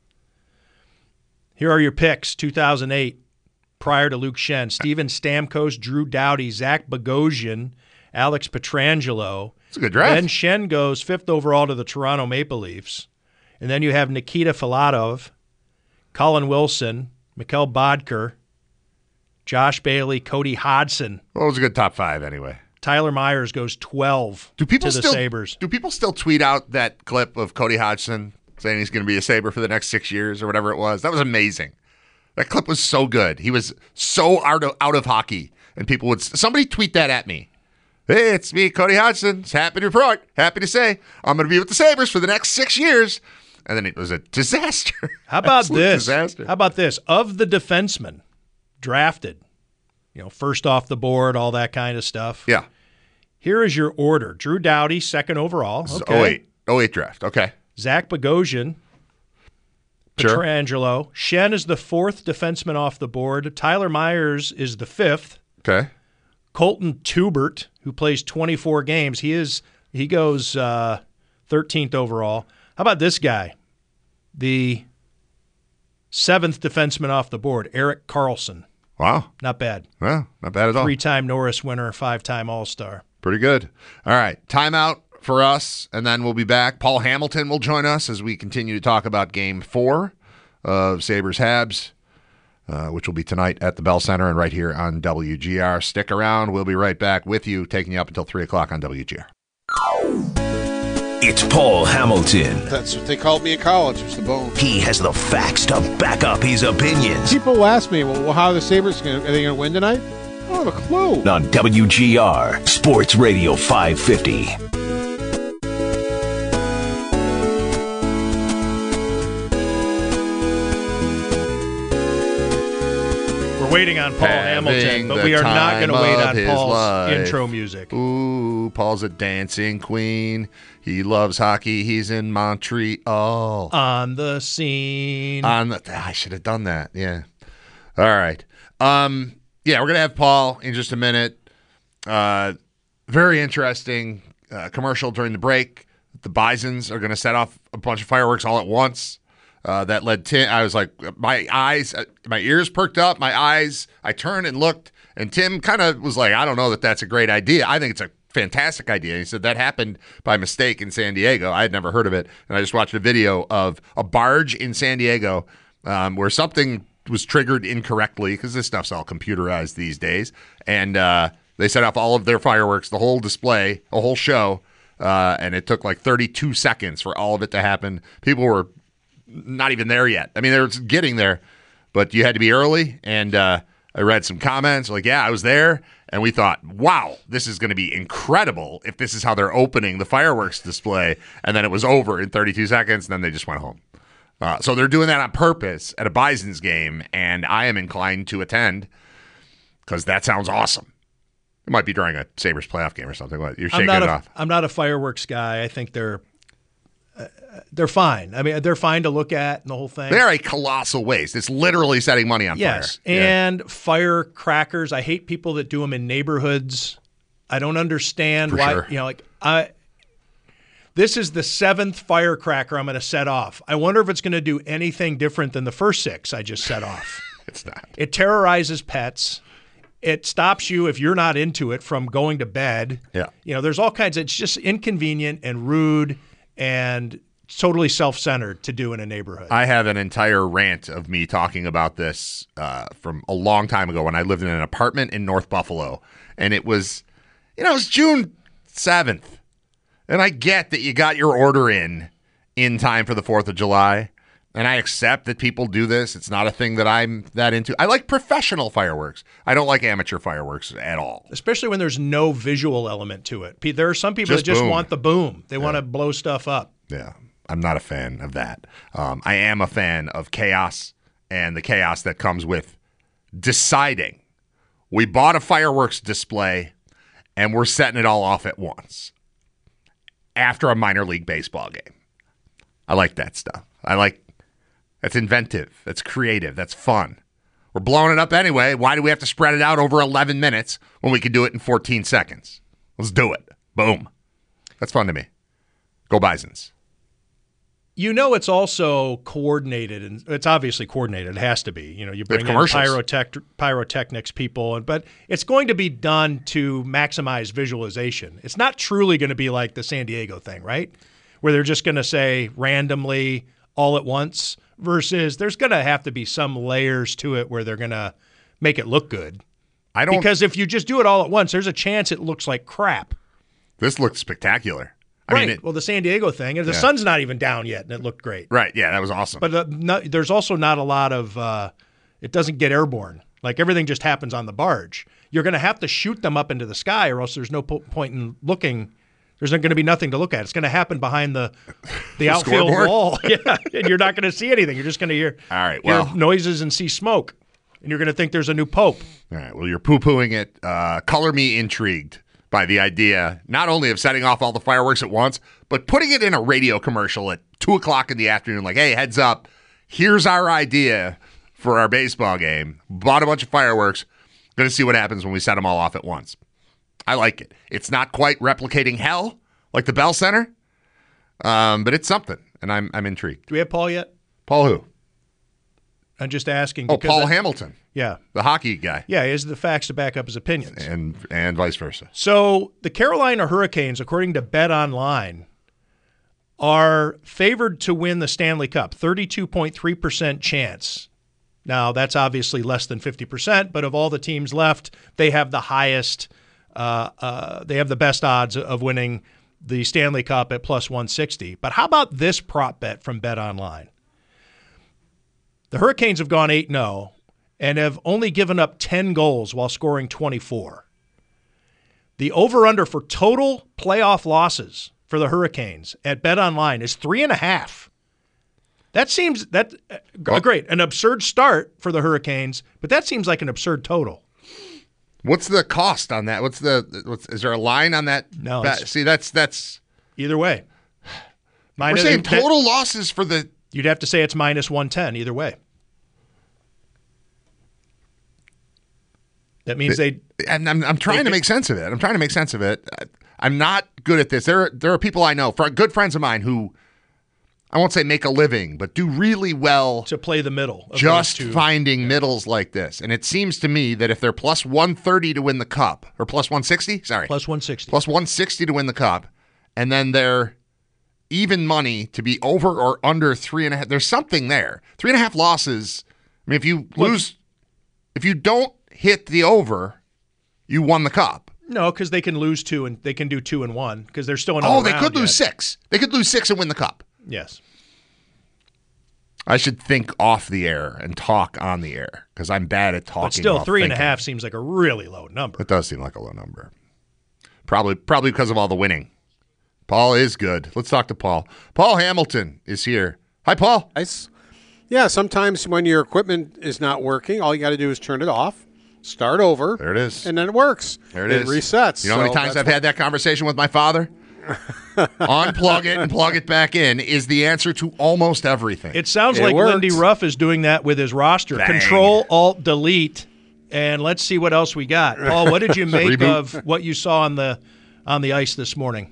Here are your picks, two thousand eight. Prior to Luke Shen, Steven Stamkos, Drew Doughty, Zach Bogosian, Alex Pietrangelo. It's a good draft. Then Shen goes fifth overall to the Toronto Maple Leafs. And then you have Nikita Filatov, Colin Wilson, Mikhail Bodker, Josh Bailey, Cody Hodgson. Well, it was a good top five anyway. Tyler Myers goes twelve do people to the still, Sabres. Do people still tweet out that clip of Cody Hodgson saying he's going to be a Sabre for the next six years or whatever it was? That was amazing. That clip was so good. He was so out of, out of hockey. And people would, somebody tweet that at me. Hey, it's me, Cody Hodgson. It's happy to report, happy to say, I'm going to be with the Sabres for the next six years. And then it was a disaster. How about this? Disaster. How about this? Of the defensemen drafted, you know, first off the board, all that kind of stuff. Yeah. Here is your order. Drew Doughty, second overall. Okay. oh eight. oh eight draft. Okay. Zach Bogosian. Sure. Pietrangelo. Shen is the fourth defenseman off the board. Tyler Myers is the fifth. Okay. Colton Tubert, who plays twenty-four games, he is he goes uh, thirteenth overall. How about this guy? The seventh defenseman off the board, Erik Karlsson. Wow. Not bad. Well, not bad at all. Three-time Norris winner, five-time All-Star. Pretty good. All right. Timeout for us, and then we'll be back. Paul Hamilton will join us as we continue to talk about Game four of Sabres-Habs, uh, which will be tonight at the Bell Center and right here on W G R. Stick around. We'll be right back with you, taking you up until three o'clock on W G R. It's Paul Hamilton. That's what they called me in college, was the bone. He has the facts to back up his opinions. People ask me, well, how are the Sabres going to, are they going to win tonight? I don't have a clue. On W G R, Sports Radio five fifty. We're waiting on Paul Having Hamilton, but we are not going to wait on Paul's life. intro music. Ooh, Paul's a dancing queen. He loves hockey. He's in Montreal. On the scene. On the, I should have done that. Yeah. All right. Um, yeah, we're going to have Paul in just a minute. Uh, very interesting uh, commercial during the break. The Bisons are going to set off a bunch of fireworks all at once. Uh, that led Tim. I was like, my eyes, my ears perked up, my eyes. I turned and looked, and Tim kind of was like, I don't know that that's a great idea. I think it's a fantastic idea. He said that happened by mistake in San Diego. I had never heard of it, and I just watched a video of a barge in San Diego um, where something was triggered incorrectly, because this stuff's all computerized these days, and uh, they set off all of their fireworks, the whole display, a whole show, uh, and it took like thirty-two seconds for all of it to happen. People were not even there yet. I mean, they were getting there, but you had to be early, and uh, I read some comments like, yeah, I was there, and we thought, wow, this is going to be incredible if this is how they're opening the fireworks display, and then it was over in thirty-two seconds, and then they just went home. Uh, so they're doing that on purpose at a Bison's game, and I am inclined to attend because that sounds awesome. It might be during a Sabres playoff game or something. What, you're shaking I'm not it a, off. I'm not a fireworks guy. I think they're uh, they're fine. I mean, they're fine to look at and the whole thing. They're a colossal waste. It's literally setting money on yes. fire. Yes, and yeah. Firecrackers. I hate people that do them in neighborhoods. I don't understand For why. Sure. You know, like I. This is the seventh firecracker I'm going to set off. I wonder if it's going to do anything different than the first six I just set off. It's not. It terrorizes pets. It stops you, if you're not into it, from going to bed. Yeah. You know, there's all kinds of, it's just inconvenient and rude and totally self-centered to do in a neighborhood. I have an entire rant of me talking about this uh, from a long time ago when I lived in an apartment in North Buffalo. And it was, you know, it was June seventh. And I get that you got your order in in time for the fourth of July. And I accept that people do this. It's not a thing that I'm that into. I like professional fireworks. I don't like amateur fireworks at all. Especially when there's no visual element to it. There are some people Just that just boom. want the boom. They Yeah. want to blow stuff up. Yeah, I'm not a fan of that. Um, I am a fan of chaos and the chaos that comes with deciding we bought a fireworks display and we're setting it all off at once after a minor league baseball game. I like that stuff. I like that's inventive. That's creative. That's fun. We're blowing it up anyway. Why do we have to spread it out over eleven minutes when we can do it in fourteen seconds? Let's do it. Boom. That's fun to me. Go Bisons. You know, it's also coordinated, and it's obviously coordinated. It has to be. You know, you bring in pyrotech, pyrotechnics people, but it's going to be done to maximize visualization. It's not truly going to be like the San Diego thing, right? Where they're just going to say randomly all at once, versus there's going to have to be some layers to it where they're going to make it look good. I don't because if you just do it all at once, there's a chance it looks like crap. This looked spectacular. I right. mean, it, well, the San Diego thing, and the yeah. sun's not even down yet, and it looked great. Right. Yeah, that was awesome. But uh, no, there's also not a lot of uh, – it doesn't get airborne. Like everything just happens on the barge. You're going to have to shoot them up into the sky, or else there's no po- point in looking. There's not going to be nothing to look at. It's going to happen behind the the, the outfield scoreboard? wall. Yeah, and you're not going to see anything. You're just going to hear, All right, hear well. noises and see smoke, and you're going to think there's a new pope. All right. Well, you're poo-pooing it. Uh, color me intrigued by the idea not only of setting off all the fireworks at once, but putting it in a radio commercial at two o'clock in the afternoon. Like, hey, heads up. Here's our idea for our baseball game. Bought a bunch of fireworks. Going to see what happens when we set them all off at once. I like it. It's not quite replicating hell like the Bell Center, um, but it's something, and I'm I'm intrigued. Do we have Paul yet? Paul who? I'm just asking. Oh, because Paul I, Hamilton. Yeah. The hockey guy. Yeah, he has the facts to back up his opinions. And and vice versa. So the Carolina Hurricanes, according to Bet Online, are favored to win the Stanley Cup, thirty-two point three percent chance. Now, that's obviously less than fifty percent, but of all the teams left, they have the highest, uh, uh, they have the best odds of winning the Stanley Cup at plus one sixty. But how about this prop bet from Bet Online? The Hurricanes have gone eight and oh and have only given up ten goals while scoring twenty-four. The over-under for total playoff losses for the Hurricanes at Bet Online is three and a half. That seems that uh, well, great, an absurd start for the Hurricanes, but that seems like an absurd total. What's the cost on that? What's the what's, is there a line on that? No. Bet? See, that's that's either way. Minus, we're saying that, total losses for the. You'd have to say it's minus one ten either way. That means they. And I'm, I'm trying to make sense of it. I'm trying to make sense of it. I'm not good at this. There, there are people I know, good friends of mine, who I won't say make a living, but do really well to play the middle. Just finding yeah. middles like this. And it seems to me that if they're plus one thirty to win the cup, or plus one sixty, sorry. Plus one sixty. Plus one sixty to win the cup, and then they're even money to be over or under three and a half. There's something there. Three and a half losses. I mean, if you lose, if you don't hit the over, you won the cup. No, because they can lose two and they can do two and one because they're still in. Oh, they could lose yet. six. They could lose six and win the cup. Yes. I should think off the air and talk on the air because I'm bad at talking. But still, three thinking. and a half seems like a really low number. It does seem like a low number. Probably, probably because of all the winning. Paul is good. Let's talk to Paul. Paul Hamilton is here. Hi, Paul. Nice. Yeah, sometimes when your equipment is not working, all you got to do is turn it off, start over. There it is. And then it works. There it, it is. It resets. You know how many so times I've what... had that conversation with my father? Unplug it and plug it back in is the answer to almost everything. It sounds it like works. Lindy Ruff is doing that with his roster. Dang. Control, Alt, Delete, and let's see what else we got. Paul, what did you make of what you saw on the on the ice this morning?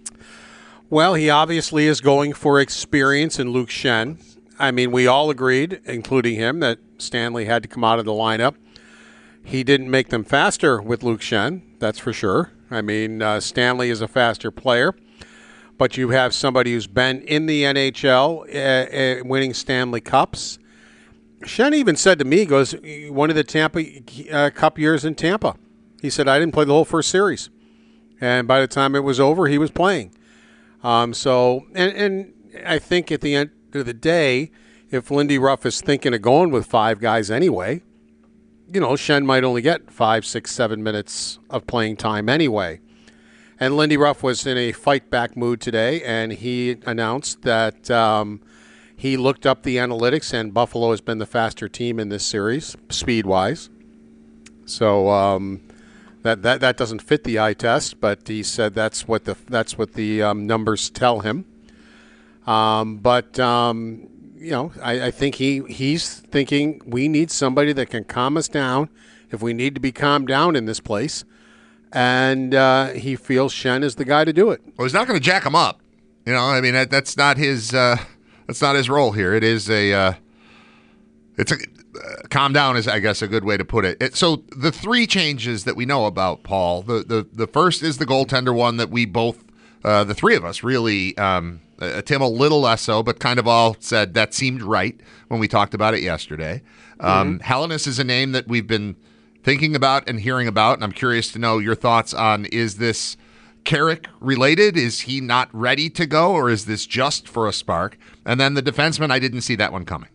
Well, he obviously is going for experience in Luke Schenn. I mean, we all agreed, including him, that Stanley had to come out of the lineup. He didn't make them faster with Luke Schenn, that's for sure. I mean, uh, Stanley is a faster player, but you have somebody who's been in the N H L uh, uh, winning Stanley Cups. Schenn even said to me, he goes, one of the Tampa uh, Cup years in Tampa. He said, I didn't play the whole first series. And by the time it was over, he was playing. Um, so, and, and I think at the end of the day, if Lindy Ruff is thinking of going with five guys anyway, you know, Schenn might only get five, six, seven minutes of playing time anyway. And Lindy Ruff was in a fight-back mood today, and he announced that um, he looked up the analytics, and Buffalo has been the faster team in this series, speed-wise. So um, that, that that doesn't fit the eye test, but he said that's what the that's what the um, numbers tell him. Um, but um, you know, I, I think he he's thinking we need somebody that can calm us down if we need to be calmed down in this place. And uh, he feels Schenn is the guy to do it. Well, he's not going to jack him up. You know, I mean, that, that's not his. Uh, that's not his role here. It is a. Uh, it's a uh, calm down is, I guess, a good way to put it. it. So the three changes that we know about Paul. The the the first is the goaltender one that we both, uh, the three of us, really. Um, uh, Tim a little less so, but kind of all said that seemed right when we talked about it yesterday. Um, mm-hmm. Helenius is a name that we've been thinking about and hearing about, and I'm curious to know your thoughts on, is this Carrick related? Is he not ready to go, or is this just for a spark? And then the defenseman, I didn't see that one coming.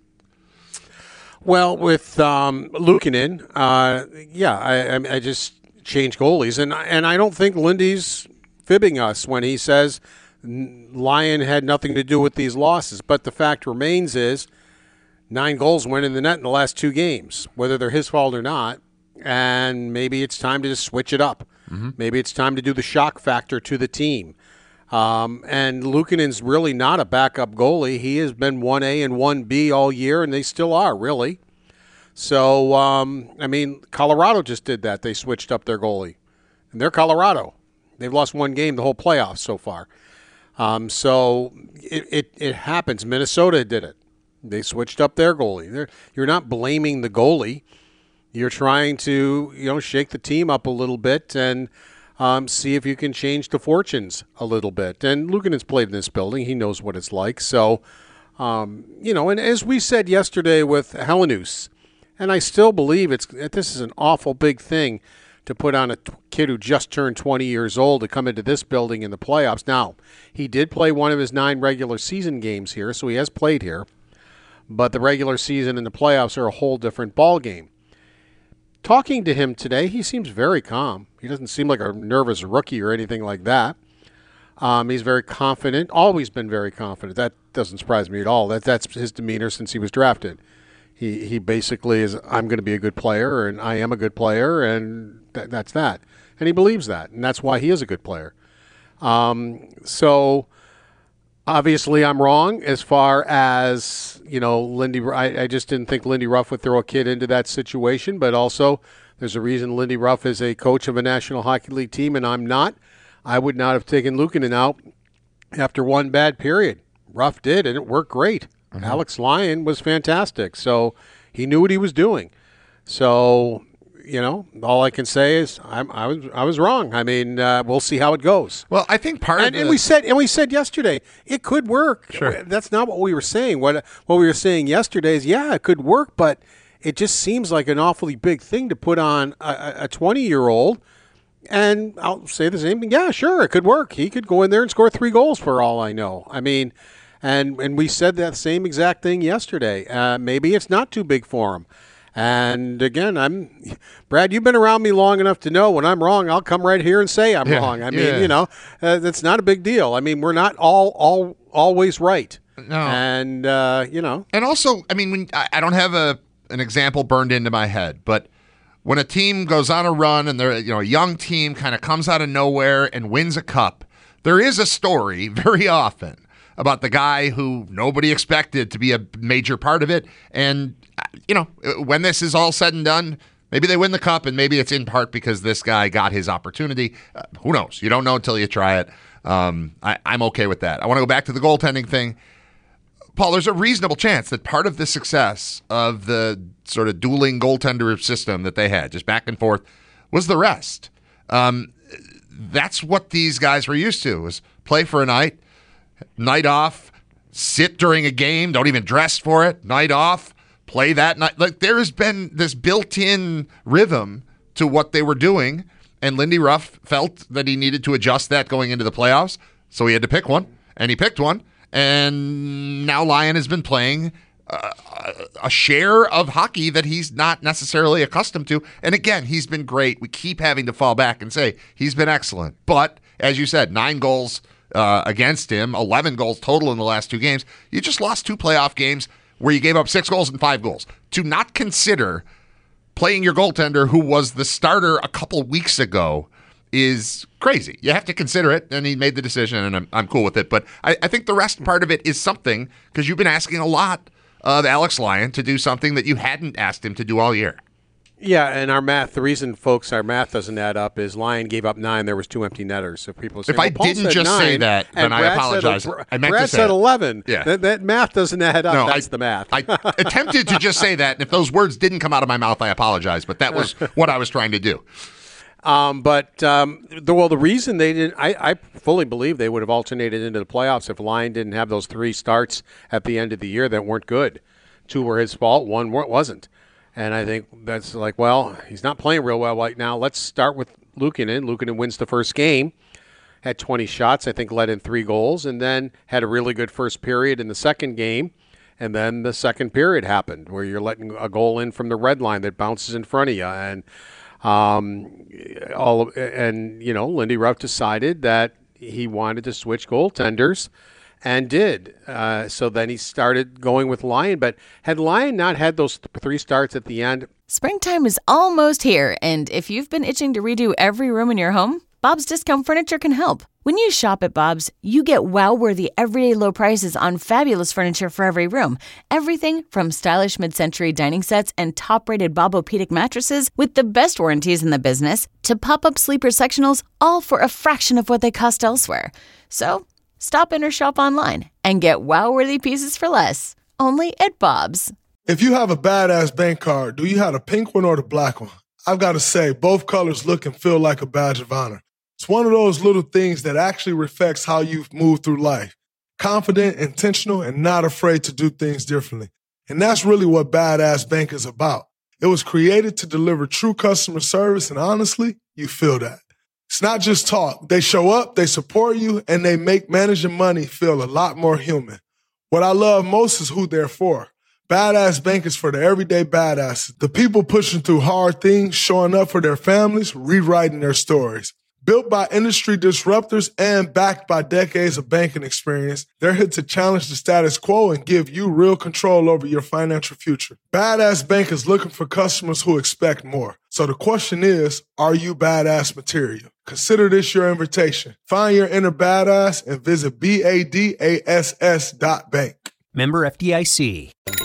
Well, with um, Luukkonen, uh, yeah, I, I just changed goalies, and and I don't think Lindy's fibbing us when he says Lyon had nothing to do with these losses. But the fact remains is nine goals went in the net in the last two games, whether they're his fault or not. And maybe it's time to just switch it up. Mm-hmm. Maybe it's time to do the shock factor to the team. Um, and Luukkonen's really not a backup goalie. He has been one A and one B all year, and they still are, really. So, um, I mean, Colorado just did that. They switched up their goalie. And they're Colorado. They've lost one game the whole playoffs so far. Um, so it, it, it happens. Minnesota did it. They switched up their goalie. They're, you're not blaming the goalie. You're trying to, you know, shake the team up a little bit and um, see if you can change the fortunes a little bit. And Luukkonen's played in this building. He knows what it's like. So, um, you know, and as we said yesterday with Helenius, and I still believe it's this is an awful big thing to put on a t- kid who just turned twenty years old to come into this building in the playoffs. Now, he did play one of his nine regular season games here, so he has played here. But the regular season and the playoffs are a whole different ball game. Talking to him today, he seems very calm. He doesn't seem like a nervous rookie or anything like that. Um, he's very confident, always been very confident. That doesn't surprise me at all. That That's his demeanor since he was drafted. He he basically is, I'm going to be a good player, and I am a good player, and th- that's that. And he believes that, and that's why he is a good player. Um, so... Obviously, I'm wrong as far as, you know, Lindy. I, I just didn't think Lindy Ruff would throw a kid into that situation. But also, There's a reason Lindy Ruff is a coach of a National Hockey League team, and I'm not. I would not have taken Luukkonen out after one bad period. Ruff did, and it worked great. Mm-hmm. Alex Lyon was fantastic, so he knew what he was doing. So, you know, all I can say is I'm, I was I was wrong. I mean, uh, we'll see how it goes. Well, I think part and, of the... and we said and we said yesterday it could work. Sure. That's not what we were saying. What what we were saying yesterday is, yeah, it could work, but it just seems like an awfully big thing to put on a twenty-year-old. And I'll say the same thing. Yeah, sure, it could work. He could go in there and score three goals for all I know. I mean, and and we said that same exact thing yesterday. Uh, maybe it's not too big for him. And again, I'm Brad. You've been around me long enough to know when I'm wrong, I'll come right here and say I'm yeah, wrong. I mean, yeah. you know, uh, that's not a big deal. I mean, we're not all all always right. No, and uh, you know, and also, I mean, when I, I don't have a an example burned into my head, but when a team goes on a run and they're, you know, a young team kind of comes out of nowhere and wins a cup, there is a story very often about the guy who nobody expected to be a major part of it. And, you know, when this is all said and done, maybe they win the cup, and maybe it's in part because this guy got his opportunity. Uh, who knows? You don't know until you try it. Um, I, I'm okay with that. I want to go back to the goaltending thing. Paul, there's a reasonable chance that part of the success of the sort of dueling goaltender system that they had, just back and forth, was the rest. Um, that's what these guys were used to, was play for a night, night off, sit during a game, don't even dress for it, night off, play that night. Like, there has been this built-in rhythm to what they were doing, and Lindy Ruff felt that he needed to adjust that going into the playoffs, so he had to pick one, and he picked one. And now Lyon has been playing uh, a share of hockey that he's not necessarily accustomed to. And again, he's been great. We keep having to fall back and say he's been excellent. But as you said, nine goals uh, against him, eleven goals total in the last two games. You just lost two playoff games where you gave up six goals and five goals. To not consider playing your goaltender, who was the starter a couple weeks ago, is crazy. You have to consider it, and he made the decision, and I'm, I'm cool with it. But I, I think the rest part of it is something, because you've been asking a lot of Alex Lyon to do something that you hadn't asked him to do all year. Yeah, and our math, the reason, folks, our math doesn't add up is Lyon gave up nine. There was two empty netters. So people say, if well, I Paul didn't just nine, say that, then I Brad apologize. Said, I meant Brad to say said it. eleven. Yeah. That, that math doesn't add up. No, That's I, the math. I attempted to just say that, and if those words didn't come out of my mouth, I apologize. But that was what I was trying to do. Um, but, um, the, well, the reason they didn't, I, I fully believe they would have alternated into the playoffs if Lyon didn't have those three starts at the end of the year that weren't good. Two were his fault, one wasn't. And I think that's like, well, he's not playing real well right now. Let's start with Luukkonen. Luukkonen wins the first game, had twenty shots, I think let in three goals, and then had a really good first period in the second game. And then the second period happened where you're letting a goal in from the red line that bounces in front of you. And Um, all of, and you know, Lindy Ruff decided that he wanted to switch goaltenders, and did. Uh, so then he started going with Lyon. But had Lyon not had those th- three starts at the end, springtime is almost here, and if you've been itching to redo every room in your home, Bob's Discount Furniture can help. When you shop at Bob's, you get wow-worthy everyday low prices on fabulous furniture for every room. Everything from stylish mid-century dining sets and top-rated Bobopedic mattresses with the best warranties in the business to pop-up sleeper sectionals, all for a fraction of what they cost elsewhere. So stop in or shop online and get wow-worthy pieces for less. Only at Bob's. If you have a badass bank card, do you have the pink one or the black one? I've got to say, both colors look and feel like a badge of honor. It's one of those little things that actually reflects how you've moved through life. Confident, intentional, and not afraid to do things differently. And that's really what Badass Bank is about. It was created to deliver true customer service, and honestly, you feel that. It's not just talk. They show up, they support you, and they make managing money feel a lot more human. What I love most is who they're for. Badass Bank is for the everyday badasses, the people pushing through hard things, showing up for their families, rewriting their stories. Built by industry disruptors and backed by decades of banking experience, they're here to challenge the status quo and give you real control over your financial future. Badass Bank is looking for customers who expect more. So the question is, are you badass material? Consider this your invitation. Find your inner badass and visit B A D A S S dot bank. Member F D I C.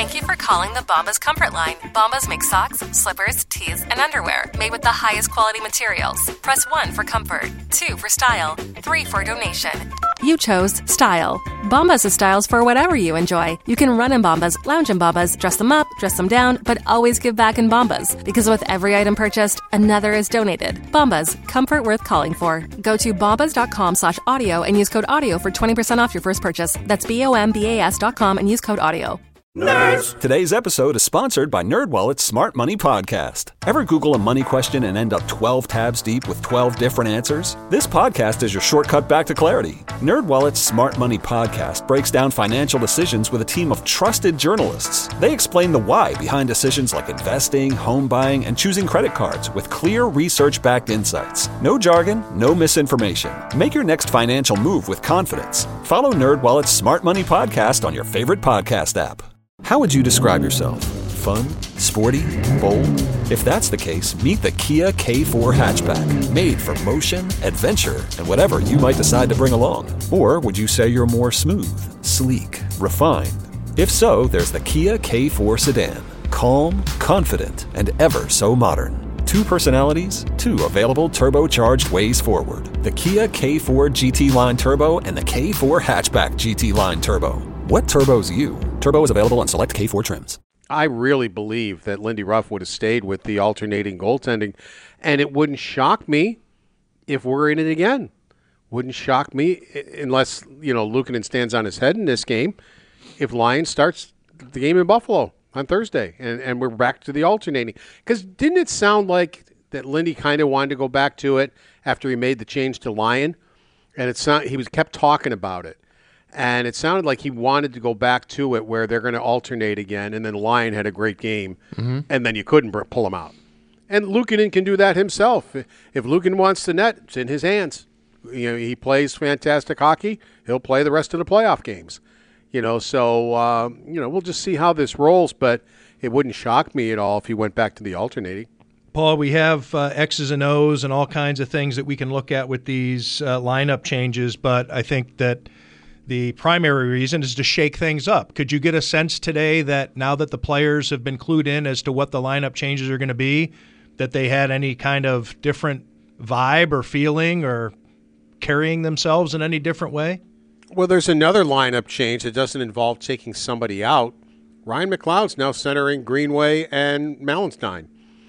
Thank you for calling the Bombas Comfort Line. Bombas make socks, slippers, tees, and underwear made with the highest quality materials. Press one for comfort, two for style, three for donation. You chose style. Bombas has styles for whatever you enjoy. You can run in Bombas, lounge in Bombas, dress them up, dress them down, but always give back in Bombas. Because with every item purchased, another is donated. Bombas, comfort worth calling for. Go to bombas.com slash audio and use code audio for twenty percent off your first purchase. That's B-O-M-B-A-S dot com and use code audio. Nerds! Today's episode is sponsored by NerdWallet's Smart Money Podcast. Ever Google a money question and end up twelve tabs deep with twelve different answers? This podcast is your shortcut back to clarity. NerdWallet's Smart Money Podcast breaks down financial decisions with a team of trusted journalists. They explain the why behind decisions like investing, home buying, and choosing credit cards with clear research-backed insights. No jargon, no misinformation. Make your next financial move with confidence. Follow NerdWallet's Smart Money Podcast on your favorite podcast app. How would you describe yourself? Fun? Sporty? Bold? If that's the case, meet the Kia K four hatchback. Made for motion, adventure, and whatever you might decide to bring along. Or would you say you're more smooth, sleek, refined? If so, there's the Kia K four sedan. Calm, confident, and ever so modern. Two personalities, two available turbocharged ways forward. The Kia K four G T Line Turbo and the K four Hatchback G T Line Turbo. What turbo's you? Turbo is available on select K four trims. I really believe that Lindy Ruff would have stayed with the alternating goaltending, and it wouldn't shock me if we're in it again. Wouldn't shock me unless, you know, Luukkonen stands on his head in this game. If Lions starts the game in Buffalo on Thursday, and, and we're back to the alternating. Because didn't it sound like that Lindy kind of wanted to go back to it after he made the change to Lyon? And it sound, he was kept talking about it. And it sounded like he wanted to go back to it where they're going to alternate again, and then Lyon had a great game, mm-hmm. and then you couldn't pull him out. And Luukkonen can do that himself. If Luukkonen wants the net, it's in his hands. You know, he plays fantastic hockey. He'll play the rest of the playoff games. You know, so, um, you know, we'll just see how this rolls, but it wouldn't shock me at all if he went back to the alternating. Paul, we have uh, X's and O's and all kinds of things that we can look at with these uh, lineup changes, but I think that the primary reason is to shake things up. Could you get a sense today that now that the players have been clued in as to what the lineup changes are going to be, that they had any kind of different vibe or feeling or carrying themselves in any different way? Well, there's another lineup change that doesn't involve taking somebody out. Ryan McLeod's now centering Greenway and Malenstein.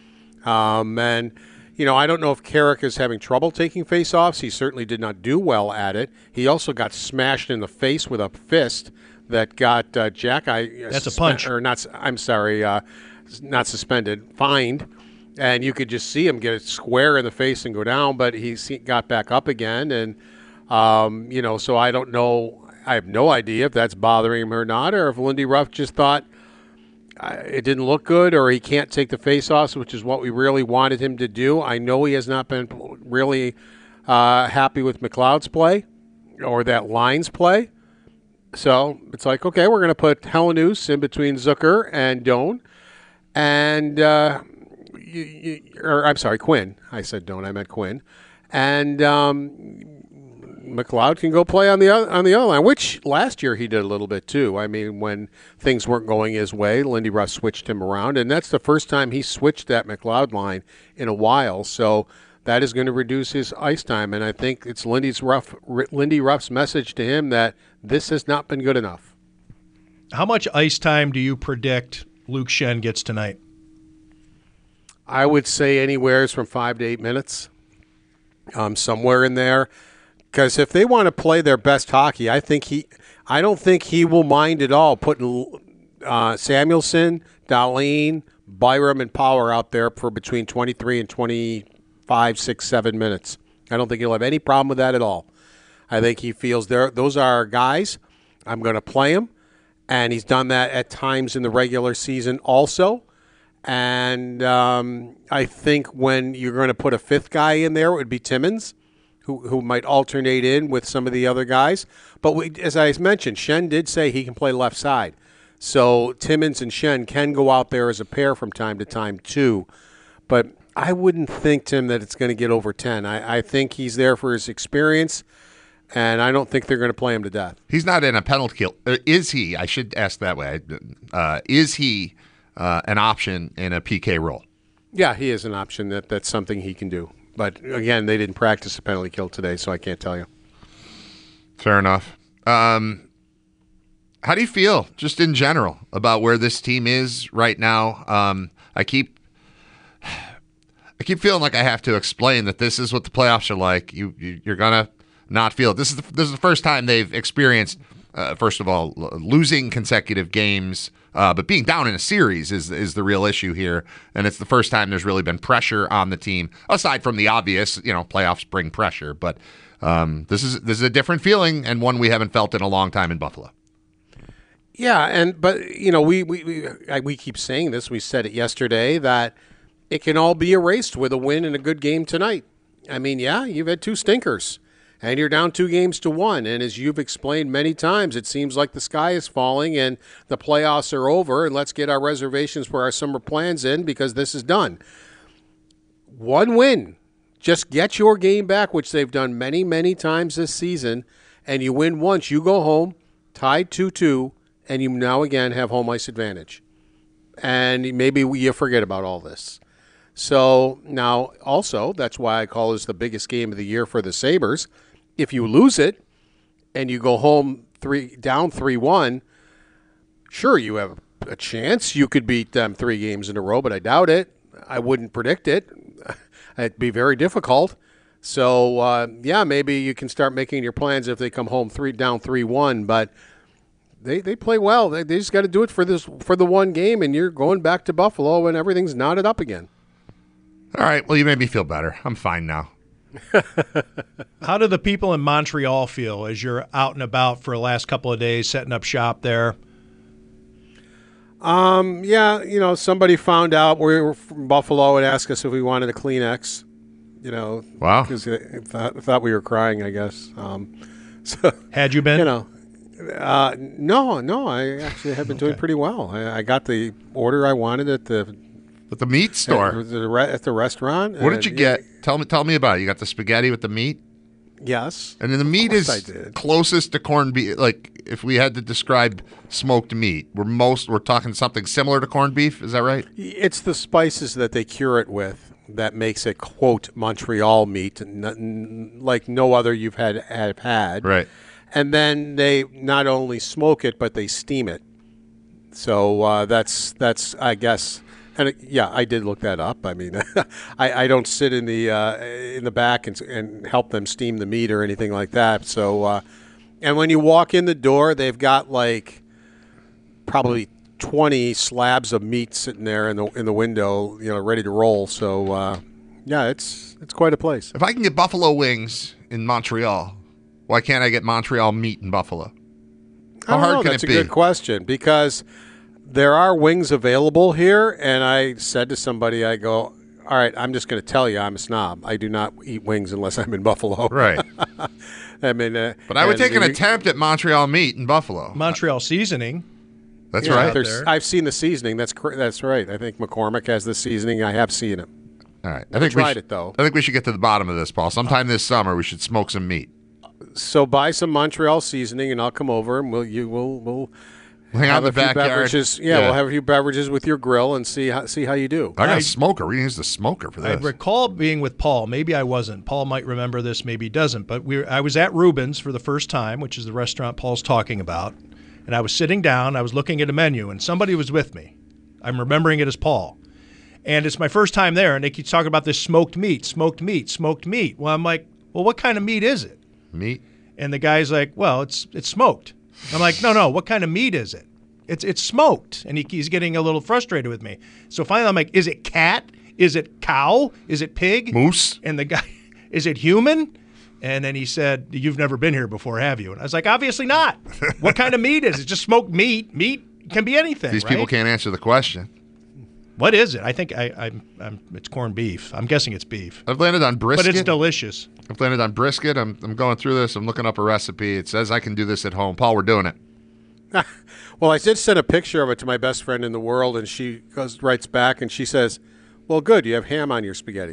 Um, and, you know, I don't know if Carrick is having trouble taking faceoffs. He certainly did not do well at it. He also got smashed in the face with a fist that got uh, Jack. I That's suspe- a punch. Or not, I'm sorry, uh, not suspended, fined. And you could just see him get it square in the face and go down, but he got back up again. And, um, you know, so I don't know. I have no idea if that's bothering him or not, or if Lindy Ruff just thought uh, it didn't look good or he can't take the face-offs, which is what we really wanted him to do. I know he has not been really uh, happy with McLeod's play or that line's play. So it's like, okay, we're going to put Helenius in between Zucker and Doan. And, uh, you, you, or I'm sorry, Quinn. I said Doan, I meant Quinn. And um, McLeod can go play on the other, on the other line, which last year he did a little bit too. I mean, when things weren't going his way, Lindy Ruff switched him around, and that's the first time he switched that McLeod line in a while. So that is going to reduce his ice time, and I think it's Lindy's Ruff, Lindy Ruff's message to him that this has not been good enough. How much ice time do you predict Luke Schenn gets tonight? I would say anywhere from five to eight minutes, um, somewhere in there. Because if they want to play their best hockey, I think he, I don't think he will mind at all putting uh, Samuelson, Dahlin, Byram, and Power out there for between twenty-three and twenty-five, six, seven minutes. I don't think he'll have any problem with that at all. I think he feels there; those are our guys. I'm going to play them, and he's done that at times in the regular season also. And um, I think when you're going to put a fifth guy in there, it would be Timmins, who who might alternate in with some of the other guys. But we, as I mentioned, Schenn did say he can play left side. So Timmins and Schenn can go out there as a pair from time to time too. But I wouldn't think, Tim, that it's going to get over ten. I, I think he's there for his experience. and I don't think they're going to play him to death. He's not in a penalty kill. Uh, is he? I should ask that way. Uh, is he uh, an option in a P K role? Yeah, he is an option. That That's something he can do. But, again, they didn't practice a penalty kill today, so I can't tell you. Fair enough. Um, how do you feel, just in general, about where this team is right now? Um, I keep I keep feeling like I have to explain that this is what the playoffs are like. You, you, you're going to not feel it. This is the, this is the first time they've experienced, uh, first of all, l- losing consecutive games, uh, but being down in a series is is the real issue here. And it's the first time there's really been pressure on the team, aside from the obvious, you know, playoffs bring pressure. But um, this is this is a different feeling and one we haven't felt in a long time in Buffalo. Yeah, and but you know we we we, I, we keep saying this. We said it yesterday that it can all be erased with a win and a good game tonight. I mean, yeah, you've had two stinkers, and you're down two games to one. And as you've explained many times, it seems like the sky is falling and the playoffs are over. And let's get our reservations for our summer plans in because this is done. One win, just get your game back, which they've done many many times this season, and you win once. You go home tied two two. And you now again have home ice advantage. And maybe you forget about all this. So now also, that's why I call this the biggest game of the year for the Sabres. If you lose it and you go home three down three one, sure, you have a chance. You could beat them three games in a row, but I doubt it. I wouldn't predict it. It'd be very difficult. So, uh, yeah, maybe you can start making your plans if they come home three down three one, but They they play well. They, they just got to do it for this for the one game, and you're going back to Buffalo and everything's knotted up again. All right. Well, you made me feel better. I'm fine now. How do the people in Montreal feel as you're out and about for the last couple of days setting up shop there? Um. Yeah. You know, somebody found out we were from Buffalo and asked us if we wanted a Kleenex. You know. Wow. Because they thought, thought we were crying, I guess. Um. So had you been? You know. Uh, no, no. I actually have been okay. doing pretty well. I, I got the order I wanted at the at the meat store at the, re- at the restaurant. What did you get? Yeah. Tell me, tell me about it. You got the spaghetti with the meat. Yes, and then the meat is closest to corned beef. Like if we had to describe smoked meat, we're most we're talking something similar to corned beef. Is that right? It's the spices that they cure it with that makes it quote Montreal meat, n- like no other you've had have had. Right. And then they not only smoke it, but they steam it. So uh, that's that's I guess, and it, yeah, I did look that up. I mean, I, I don't sit in the uh, in the back and and help them steam the meat or anything like that. So, uh, and when you walk in the door, they've got like probably twenty slabs of meat sitting there in the in the window, you know, ready to roll. So, uh, yeah, it's it's quite a place. If I can get buffalo wings in Montreal, why can't I get Montreal meat in Buffalo? How hard know, can that's it be? That's a good question because there are wings available here, and I said to somebody, I go, all right, I'm just going to tell you I'm a snob. I do not eat wings unless I'm in Buffalo. Right. I mean, uh, but I would take an you, attempt at Montreal meat in Buffalo. Montreal seasoning. That's yeah, right. I've seen the seasoning. That's that's right. I think McCormick has the seasoning. I have seen it. All right. I, I think tried we should, it, though. I think we should get to the bottom of this, Paul. Sometime this summer, we should smoke some meat. So buy some Montreal seasoning, and I'll come over, and we'll you will we'll hang out in the backyard. Beverages. Yeah, yeah, we'll have a few beverages with your grill and see how see how you do. I got a smoker. We can use the smoker for this. I recall being with Paul. Maybe I wasn't. Paul might remember this. Maybe he doesn't. But we I was at Reuben's for the first time, which is the restaurant Paul's talking about. And I was sitting down. I was looking at a menu, and somebody was with me. I'm remembering it as Paul. And it's my first time there, and they keep talking about this smoked meat, smoked meat, smoked meat. Well, I'm like, well, what kind of meat is it? Meat. And the guy's like, well, it's it's smoked. I'm like, no, no, what kind of meat is it? It's it's smoked. And he, he's getting a little frustrated with me. So finally I'm like, is it cat? Is it cow? Is it pig? Moose? And the guy, is it human? And then he said, you've never been here before, have you? And I was like, obviously not. What kind of meat is it? Just smoked meat. Meat can be anything, These right? people can't answer the question. What is it? I think I, I'm, I'm, it's corned beef. I'm guessing it's beef. I've landed on brisket. But it's delicious. I've landed on brisket. I'm, I'm going through this. I'm looking up a recipe. It says I can do this at home. Paul, we're doing it. Well, I did send a picture of it to my best friend in the world, and she goes writes back, and she says, well, good, you have ham on your spaghetti.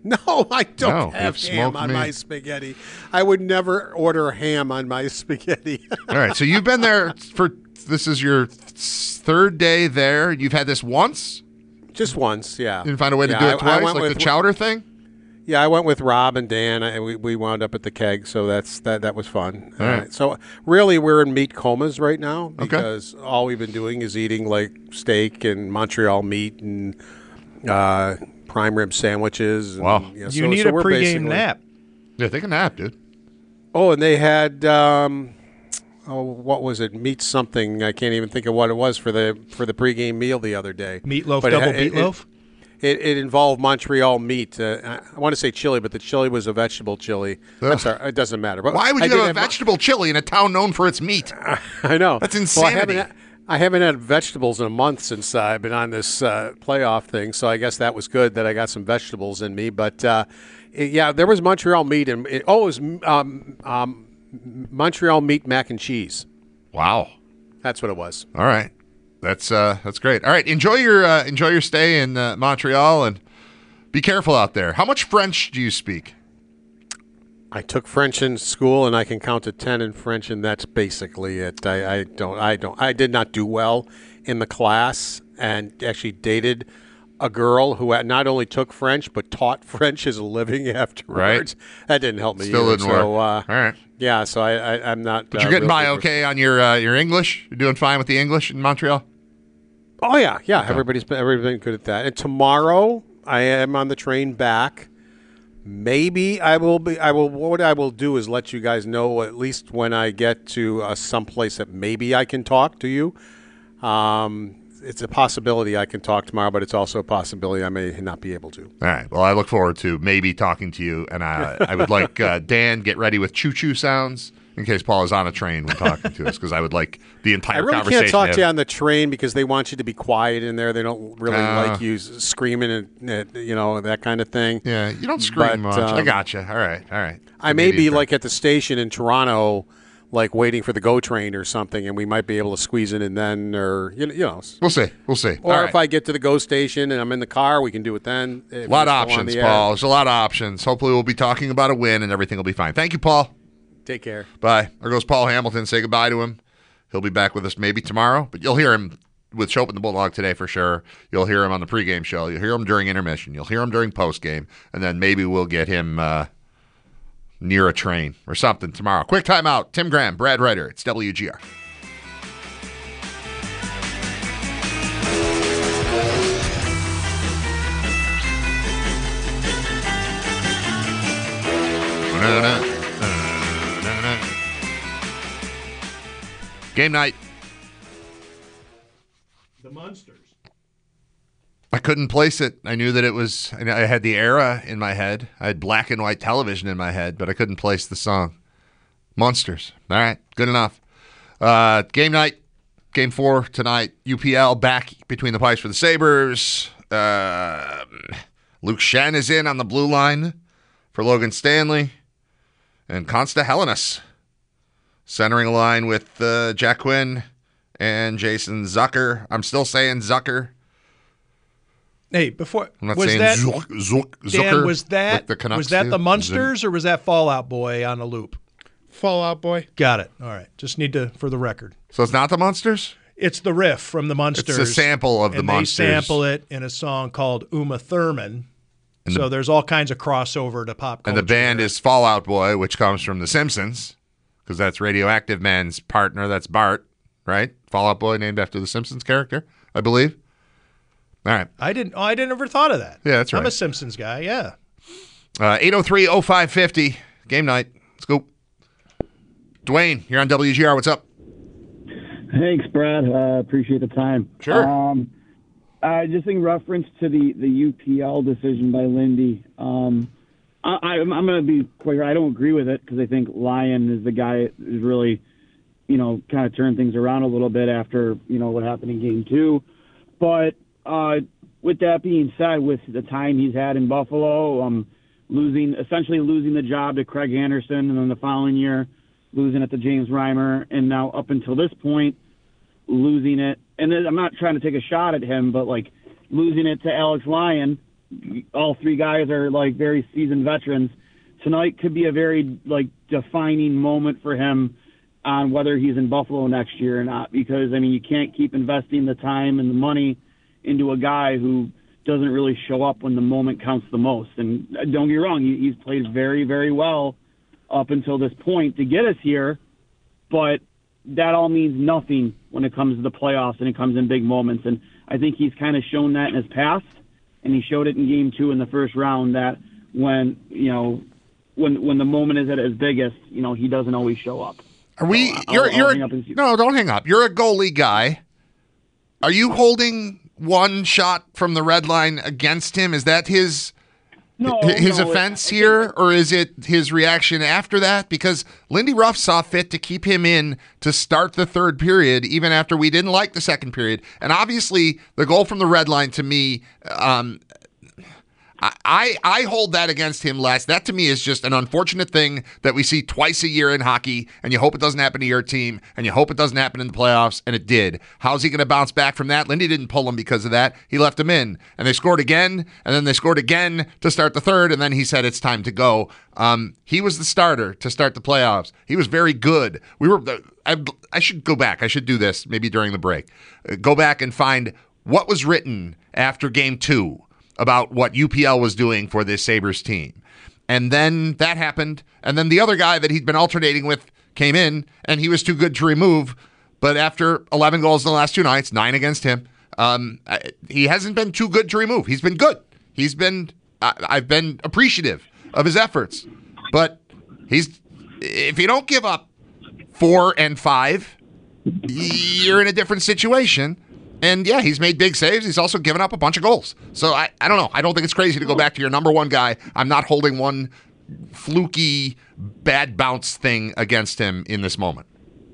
No, I don't No, have you've ham smoked on meat. my spaghetti. I would never order ham on my spaghetti. All right, so you've been there for, this is your third day there. You've had this once? Just once, yeah. You didn't find a way to Yeah, do I- it I twice, went like with- the chowder thing? Yeah, I went with Rob and Dan, and we, we wound up at the Keg, so that's that. That was fun. All right. So really, we're in meat comas right now Okay. because all we've been doing is eating like steak and Montreal meat and uh, prime rib sandwiches. And, Wow. you know, You so- need so a we're pregame basically- nap. Yeah, take a nap, dude. Oh, and they had um, oh, what was it? Meat something. I can't even think of what it was for the for the pregame meal the other day. Meatloaf, But it double had- it- meatloaf? It, it involved Montreal meat. Uh, I- I want to say chili, but the chili was a vegetable chili. I'm Ugh. sorry, it doesn't matter. But Why would I you did have a vegetable chili in a town known for its meat? I know. That's Well, I insanity. haven't, I haven't had vegetables in a month since I've been on this uh, playoff thing, so I guess that was good that I got some vegetables in me. But, uh, it- yeah, there was Montreal meat. And it, oh, it was um, um, Montreal meat mac and cheese. Wow. That's what it was. All right. That's uh, that's great. All right, enjoy your uh, enjoy your stay in uh, Montreal and be careful out there. How much French do you speak? I took French in school, and I can count to ten in French, and that's basically it. I, I don't, I don't, I did not do well in the class, and actually dated a girl who had not only took French but taught French as a living afterwards. Right. That didn't help me. Still either. didn't so, work. Uh, All right. Yeah, so I, I, I'm not. But uh, you're getting real by good with- okay on your uh, your English. You're doing fine with the English in Montreal. Oh yeah, yeah. Everybody's been everybody's been good at that. And tomorrow I am on the train back. Maybe I will be. I will. What I will do is let you guys know at least when I get to uh, someplace that maybe I can talk to you. Um, it's a possibility I can talk tomorrow, but it's also a possibility I may not be able to. All right. Well, I look forward to maybe talking to you, and I, I would like uh, Dan get ready with choo-choo sounds in case Paul is on a train when talking to us, because I would like the entire I really conversation. can't talk have- to you on the train because they want you to be quiet in there. They don't really Uh. like you s- screaming and uh, you know that kind of thing. Yeah, you don't scream But, much. I um, got you. All right. All right. I may be Canadian like at the station in Toronto, like waiting for the GO train or something, and we might be able to squeeze it in then, or you know, you know. We'll see. We'll see. Or All if right. I get to the GO station and I'm in the car, we can do it then. A lot of options, Paul. There's a lot of options. Hopefully, we'll be talking about a win, and everything will be fine. Thank you, Paul. Take care. Bye. There goes Paul Hamilton. Say goodbye to him. He'll be back with us maybe tomorrow, but you'll hear him with Show Up in the Bulldog today for sure. You'll hear him on the pregame show. You'll hear him during intermission. You'll hear him during postgame, and then maybe we'll get him uh, near a train or something tomorrow. Quick timeout. Tim Graham, Brad Ryder. It's W G R. Game night. The Munsters. I couldn't place it. I knew that it was, I had the era in my head. I had black and white television in my head, but I couldn't place the song. Monsters. All right, good enough. Uh, game night, game four tonight. U P L back between the pipes for the Sabres. Uh, Luke Shen is in on the blue line for Logan Stanley. And Consta Helenas centering a line with uh, Jack Quinn and Jason Zucker. I'm still saying Zucker. Hey, before I'm not was saying that Zuck, Zuck, Dan? Zucker Was that like the Canucks was that do. the Munsters or was that Fallout Boy on a loop? Fallout Boy. Got it. All right. Just need to for the record. So it's not the Munsters? It's the riff from the Munsters. It's a sample of the and Munsters. They sample it in a song called Uma Thurman. And so the- there's all kinds of crossover to pop culture. And the band is Fallout Boy, which comes from The Simpsons, because that's Radioactive Man's partner. That's Bart, right? Fallout Boy, named after the Simpsons character, I believe. All right. I didn't. Oh, I didn't ever thought of that. Yeah, that's I'm a right. Simpsons guy. Yeah. Uh, eight oh three oh five fifty, game night. Let's go. Dwayne, you're on W G R. What's up? Thanks, Brad. Uh, appreciate the time. Sure. Um, uh, just in reference to the, the U P L decision by Lindy, um, I, I'm, I'm going to be clear. I don't agree with it because I think Lyon is the guy who's really, you know, kind of turned things around a little bit after, you know, what happened in game two. But uh, with that being said, with the time he's had in Buffalo, um, losing essentially losing the job to Craig Anderson, and then the following year losing it to James Reimer, and now up until this point, losing it. And then I'm not trying to take a shot at him, but like losing it to Alex Lyon, all three guys are like very seasoned veterans. Tonight could be a very like defining moment for him on whether he's in Buffalo next year or not. Because I mean, you can't keep investing the time and the money into a guy who doesn't really show up when the moment counts the most. And don't get me wrong, he, he's played very, very well up until this point to get us here, but that all means nothing when it comes to the playoffs and it comes in big moments. And I think he's kind of shown that in his past, and he showed it in game two in the first round that when, you know, when when the moment is at its biggest, you know, he doesn't always show up. Are we, so you're, I'll, you're, I'll his, no, don't hang up. You're a goalie guy. Are you holding one shot from the red line against him? Is that his no, his no, offense it, here, or is it his reaction after that? Because Lindy Ruff saw fit to keep him in to start the third period, even after we didn't like the second period. And obviously, the goal from the red line to me, um, I, I hold that against him less. That to me is just an unfortunate thing that we see twice a year in hockey, and you hope it doesn't happen to your team, and you hope it doesn't happen in the playoffs, and it did. How's he going to bounce back from that? Lindy didn't pull him because of that. He left him in, and they scored again, and then they scored again to start the third, and then he said it's time to go. Um, he was the starter to start the playoffs. He was very good. We were. I, I should go back. I should do this maybe during the break. Uh, go back and find what was written after game two about what U P L was doing for this Sabres team. And then that happened, and then the other guy that he'd been alternating with came in, and he was too good to remove. But after eleven goals in the last two nights, nine against him, um, he hasn't been too good to remove. He's been good. He's been, I, I've been appreciative of his efforts. But he's, if you don't give up four and five, you're in a different situation. And, yeah, he's made big saves. He's also given up a bunch of goals. So, I, I don't know. I don't think it's crazy to go back to your number one guy. I'm not holding one fluky, bad bounce thing against him in this moment.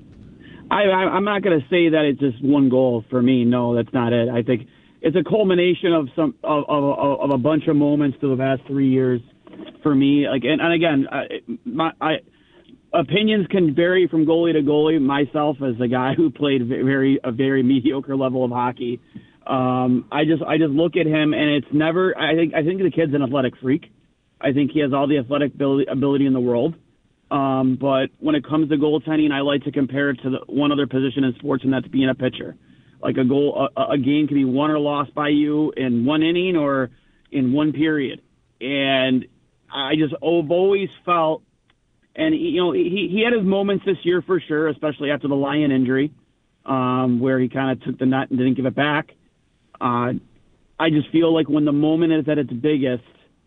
I, I, I'm not going to say that it's just one goal for me. No, that's not it. I think it's a culmination of some of, of, of a bunch of moments through the past three years for me. Like, and, and again, I, my, I opinions can vary from goalie to goalie. Myself, as a guy who played very a very mediocre level of hockey, um, I just I just look at him, and it's never. I think I think the kid's an athletic freak. I think he has all the athletic ability, ability in the world. Um, but when it comes to goaltending, I like to compare it to the one other position in sports, and that's being a pitcher. Like a goal, a, a game can be won or lost by you in one inning or in one period. And I just I've always felt. And, you know, he, he had his moments this year for sure, especially after the Lyon injury, um, where he kind of took the net and didn't give it back. Uh, I just feel like when the moment is at its biggest,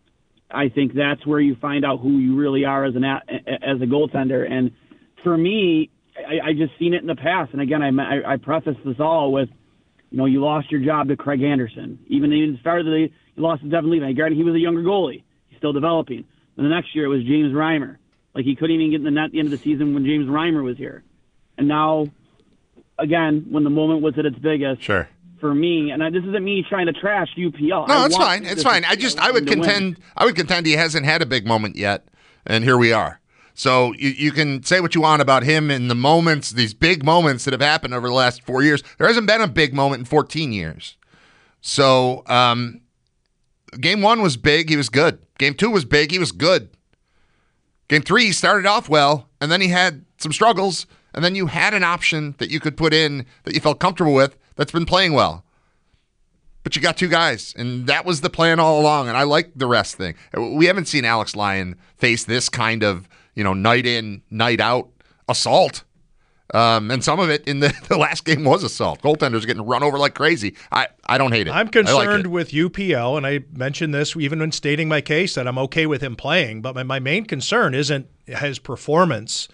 I think that's where you find out who you really are as an as a goaltender. And for me, I, I just seen it in the past. And, again, I, I preface this all with, you know, you lost your job to Craig Anderson. Even in the start of the you lost to Devin Levi. Granted, he was a younger goalie. He's still developing. And the next year it was James Reimer. Like, he couldn't even get in the net at the end of the season when James Reimer was here. And now, again, when the moment was at its biggest, sure. for me, and I, this isn't me trying to trash U P L. No, I it's want fine. It's this- fine. I just, I would to win. contend, I would contend he hasn't had a big moment yet, and here we are. So you, you can say what you want about him in the moments, these big moments that have happened over the last four years. There hasn't been a big moment in fourteen years. So um, game one was big. He was good. Game two was big. He was good. Game three, he started off well, and then he had some struggles, and then you had an option that you could put in that you felt comfortable with that's been playing well. But you got two guys, and that was the plan all along, and I like the rest thing. We haven't seen Alex Lyon face this kind of, you know, night in, night out assault. Um, and some of it in the, the last game was assault. Goaltenders getting run over like crazy. I, I don't hate it. I'm concerned like with U P L, and I mentioned this even when stating my case that I'm okay with him playing, but my, my main concern isn't his performance.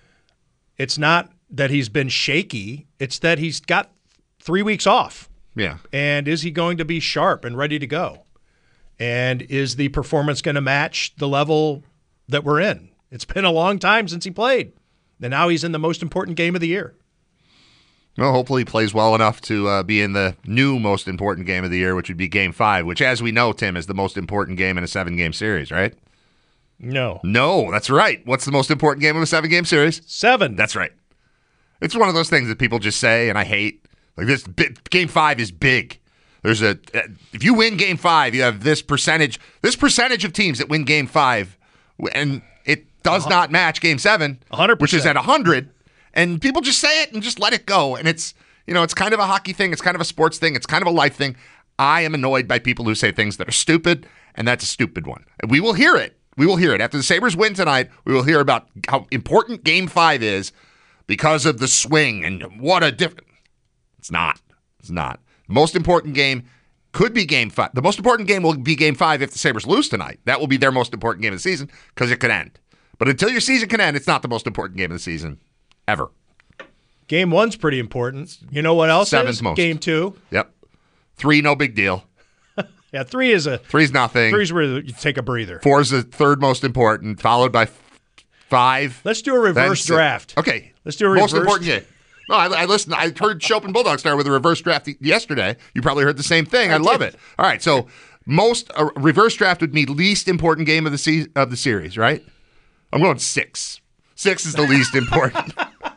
It's not that he's been shaky. It's that he's got three weeks off. Yeah. And is he going to be sharp and ready to go? And is the performance going to match the level that we're in? It's been a long time since he played. And now he's in the most important game of the year. Well, hopefully he plays well enough to uh, be in the new most important game of the year, which would be Game five, which, as we know, Tim, is the most important game in a seven-game series, right? No. No, that's right. What's the most important game of a seven-game series? Seven. That's right. It's one of those things that people just say, and I hate. Like this, Game five is big. There's a if you win game five, you have this percentage, this percentage of teams that win game five, and it does not match game seven, one hundred percent. which is at one hundred. And people just say it and just let it go. And it's, you know, it's kind of a hockey thing. It's kind of a sports thing. It's kind of a life thing. I am annoyed by people who say things that are stupid, and that's a stupid one. And we will hear it. We will hear it. After the Sabres win tonight, we will hear about how important game five is because of the swing and what a different. It's not. It's not. The most important game could be game five. The most important game will be game five if the Sabres lose tonight. That will be their most important game of the season because it could end. But until your season can end, it's not the most important game of the season ever. Game one's pretty important. You know what else Seventh is? most. Game two. Yep. Three, no big deal. Yeah, three is a Three's nothing. Three's where you take a breather. Four is the third most important, followed by f- five. Let's do a reverse six. draft. Okay. Let's do a reverse. Most important game. No, I, I listened. I heard Chopin Bulldog start with a reverse draft yesterday. You probably heard the same thing. I, I love it. All right, so most uh, reverse draft would be least important game of the se- of the series, right? I'm going six. Six is the least important.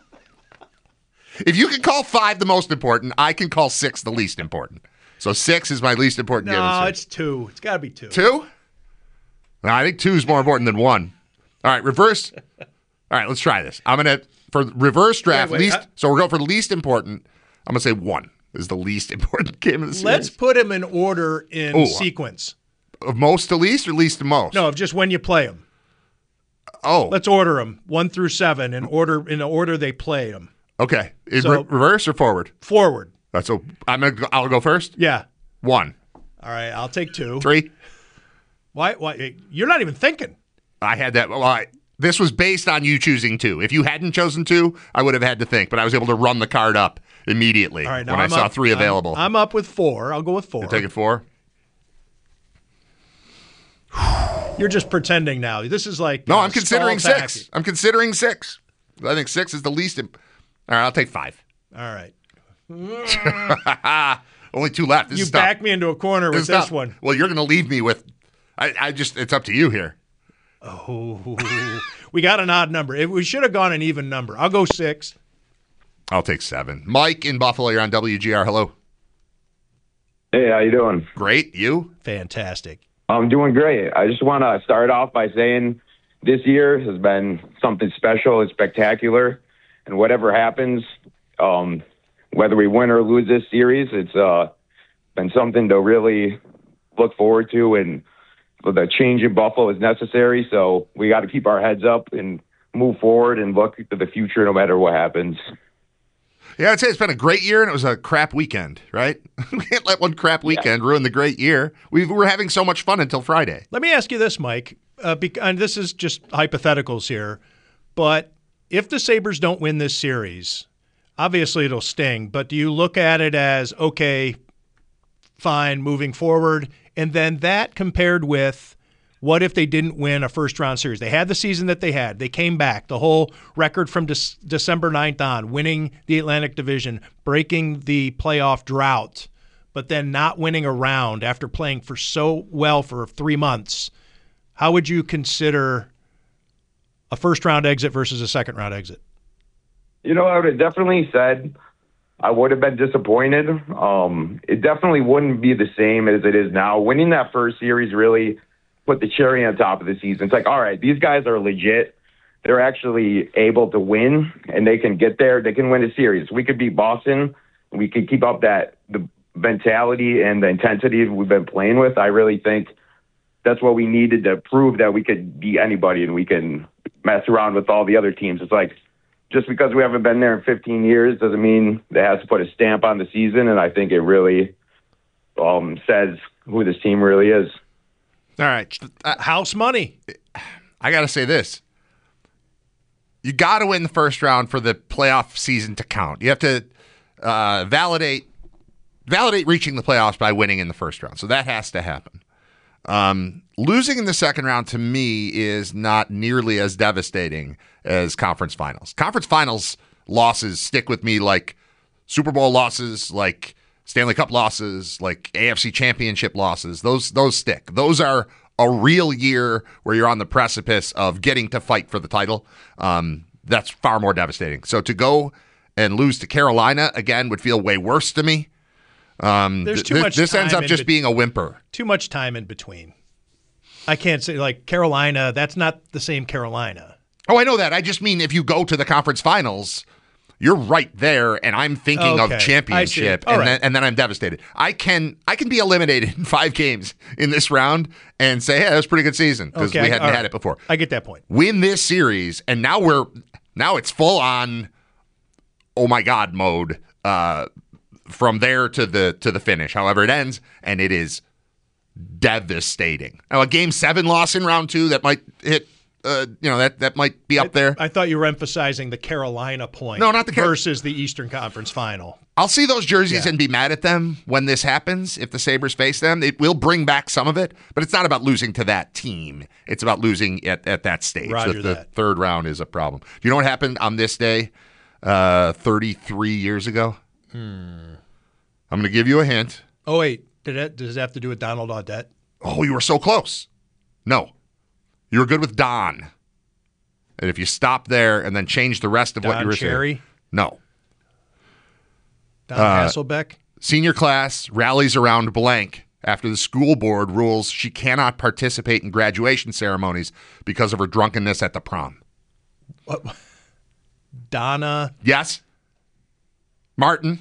If you can call five the most important, I can call six the least important. So six is my least important game of the No, series. it's two. It's got to be two. Two? No, I think two is more important than one. All right, reverse. All right, let's try this. I'm going to, for reverse draft, Wait, wait, least. I- so we're going for the least important. I'm going to say one is the least important game of the series. Let's put them in order in Ooh. sequence. Of most to least or least to most? No, of just when you play them. Oh. Let's order them one through seven in order in the order they play them. Okay. In So- re- reverse or forward? Forward. That's a, I'm gonna. Go, I'll go first. Yeah. One. All right, I'll take two. Three. Why? Why? You're not even thinking. I had that. Well, I, this was based on you choosing two. If you hadn't chosen two, I would have had to think. But I was able to run the card up immediately All right, now when I'm I saw up- three I'm- available. I'm, up with four. I'll go with four. You're taking four. You're just pretending now. This is like No, uh, I'm considering stall six. tactic. I'm considering six. I think six is the least. Imp- All right, I'll take five. All right. Only two left. This You is tough. back me into a corner with is this tough. one. Well, you're going to leave me with. I, I just. It's up to you here. Oh, we got an odd number. It, we should have gone an even number. I'll go six. I'll take seven. Mike in Buffalo, you're on W G R. Hello. Hey, how you doing? Great. You? Fantastic. I'm doing great. I just want to start off by saying this year has been something special and spectacular. And whatever happens, um, whether we win or lose this series, it's uh, been something to really look forward to. And the change in Buffalo is necessary. So we got to keep our heads up and move forward and look to the future no matter what happens. Yeah, I'd say it's been a great year, and it was a crap weekend, right? We can't let one crap weekend ruin the great year. We were having so much fun until Friday. Let me ask you this, Mike, uh, bec- and this is just hypotheticals here, but if the Sabres don't win this series, obviously it'll sting, but do you look at it as, okay, fine, moving forward, and then that compared with what if they didn't win a first-round series? They had the season that they had. They came back. The whole record from De- December ninth on, winning the Atlantic Division, breaking the playoff drought, but then not winning a round after playing for so well for three months. How would you consider a first-round exit versus a second-round exit? You know, I would have definitely said I would have been disappointed. Um, it definitely wouldn't be the same as it is now. Winning that first series really put the cherry on top of the season. It's like, all right, these guys are legit. They're actually able to win, and they can get there. They can win a series. We could beat Boston. We could keep up that the mentality and the intensity we've been playing with. I really think that's what we needed to prove that we could beat anybody and we can mess around with all the other teams. It's like, just because we haven't been there in fifteen years doesn't mean that has to put a stamp on the season, and I think it really um, says who this team really is. All right. Uh, house money. I got to say this. You got to win the first round for the playoff season to count. You have to uh, validate validate reaching the playoffs by winning in the first round. So that has to happen. Um, losing in the second round to me is not nearly as devastating as conference finals. Conference finals losses stick with me like Super Bowl losses, like Stanley Cup losses, like A F C Championship losses. Those those stick. Those are a real year where you're on the precipice of getting to fight for the title. Um, that's far more devastating. So to go and lose to Carolina again would feel way worse to me. Um, There's th- too th- much This ends time up in just bet- being a whimper. Too much time in between. I can't say, like, Carolina, that's not the same Carolina. Oh, I know that. I just mean if you go to the conference finals, you're right there, and I'm thinking Okay, of championship, I see. All and right. then and then I'm devastated. I can I can be eliminated in five games in this round and say, hey, that was a pretty good season because Okay, we hadn't all had right. it before. I get that point. Win this series, and now we're now it's full on. Oh my God, mode uh, from there to the to the finish. However it ends, and it is devastating. Now a game seven loss in round two that might hit. Uh, you know, that, that might be up there. I thought you were emphasizing the Carolina point No, not the Car- versus the Eastern Conference final. I'll see those jerseys Yeah. and be mad at them when this happens. If the Sabres face them, it will bring back some of it, but it's not about losing to that team. It's about losing at, at that stage. Roger the, the that. third round is a problem. Do you know what happened on this day uh, thirty-three years ago? Hmm. I'm going to give you a hint. Oh, wait. Did it, does it have to do with Donald Audette? Oh, you were so close. No. You were good with Don. And if you stop there and then change the rest of what Don you were Cherry? saying. No. Don Uh, Hasselbeck? Senior class rallies around blank after the school board rules she cannot participate in graduation ceremonies because of her drunkenness at the prom. What? Donna? Yes. Martin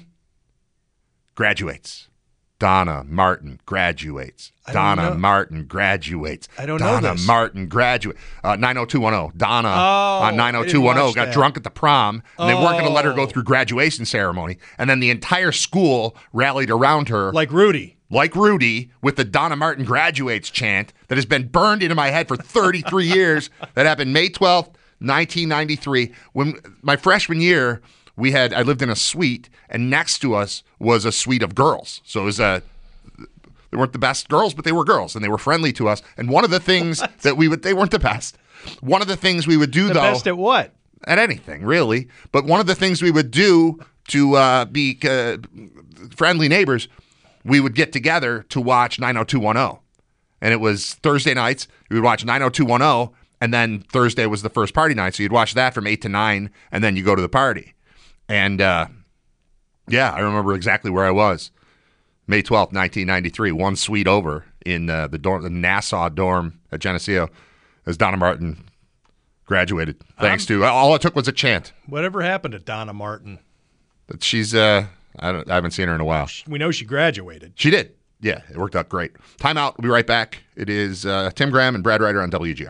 graduates. Donna Martin graduates. I don't Donna know. Martin graduates. I don't know Donna this. Martin graduates. Uh, nine oh two one oh. Donna Oh, on nine oh two one I oh didn't got watch drunk at the prom, and they weren't going to let her go Oh. through graduation ceremony. And then the entire school rallied around her. Like Rudy. Like Rudy, with the Donna Martin graduates chant that has been burned into my head for thirty-three years. That happened May twelfth, nineteen ninety-three. When my freshman year, we had I lived in a suite, and next to us was a suite of girls. So it was a they weren't the best girls, but they were girls, and they were friendly to us. And one of the things What? that we would they weren't the best. One of the things we would do The though best at what? at anything really, but one of the things we would do to uh, be uh, friendly neighbors, we would get together to watch nine oh two one oh. And it was Thursday nights. We would watch nine oh two one oh, and then Thursday was the first party night. So you'd watch that from eight to nine, and then you go to the party. And, uh, yeah, I remember exactly where I was. May twelfth, nineteen ninety-three, one suite over in uh, the dorm, the Nassau dorm at Geneseo as Donna Martin graduated. Thanks Um, to, all it took was a chant. Whatever happened to Donna Martin? But she's, uh, I, don't, I haven't seen her in a while. We know she graduated. She did. Yeah, it worked out great. Time out. We'll be right back. It is uh, Tim Graham and Brad Ryder on W G R.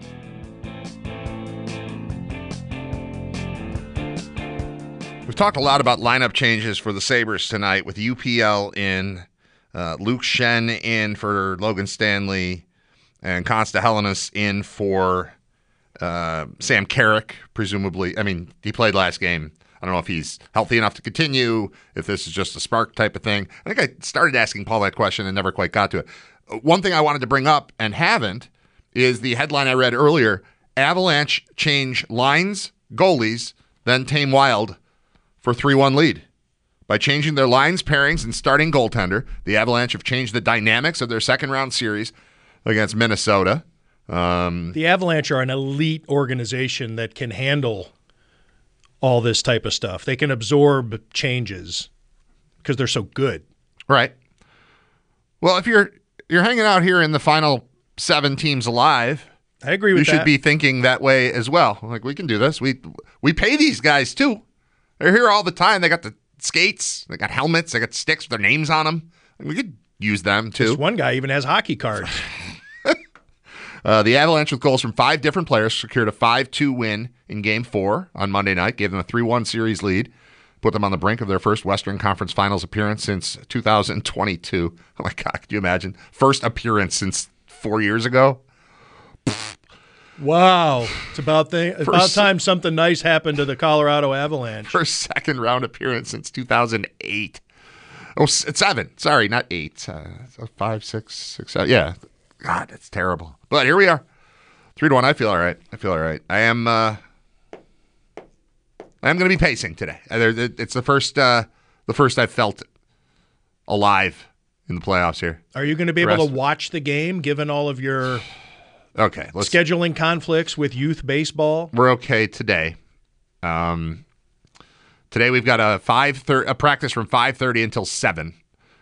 We've talked a lot about lineup changes for the Sabres tonight with U P L in, uh, Luke Shen in for Logan Stanley, and Consta Helenis in for uh, Sam Carrick, presumably. I mean, he played last game. I don't know if he's healthy enough to continue, if this is just a spark type of thing. I think I started asking Paul that question and never quite got to it. One thing I wanted to bring up and haven't is the headline I read earlier, Avalanche change lines, goalies, then tame Wild for three one lead. By changing their lines, pairings, and starting goaltender, the Avalanche have changed the dynamics of their second-round series against Minnesota. Um, The Avalanche are an elite organization that can handle all this type of stuff. They can absorb changes because they're so good. Right. Well, if you're you're hanging out here in the final seven teams alive, I agree with you should that. be thinking that way as well. Like, we can do this. We we pay these guys too. They're here all the time. They got the skates. They got helmets. They got sticks with their names on them. We could use them too. This one guy even has hockey cards. Uh, the Avalanche, with goals from five different players, secured a five two win in Game four on Monday night, gave them a three one series lead, put them on the brink of their first Western Conference Finals appearance since two thousand twenty-two. Oh, my God, could you imagine? First appearance since four years ago? Wow. It's about, th- For about s- time something nice happened to the Colorado Avalanche. First second round appearance since two thousand eight. Oh, s- seven. Sorry, not eight. Uh, so five, six, six, seven. Yeah. God, it's terrible. But here we are. Three to one. I feel all right. I feel all right. I am. Uh, I am going to be pacing today. Uh, there- there- It's the first. Uh, the first I've felt alive in the playoffs here. Are you going to be The able rest- to watch the game given all of your Okay, let's. scheduling conflicts with youth baseball? We're okay today. Um, today we've got a five thir- a practice from five thirty until seven,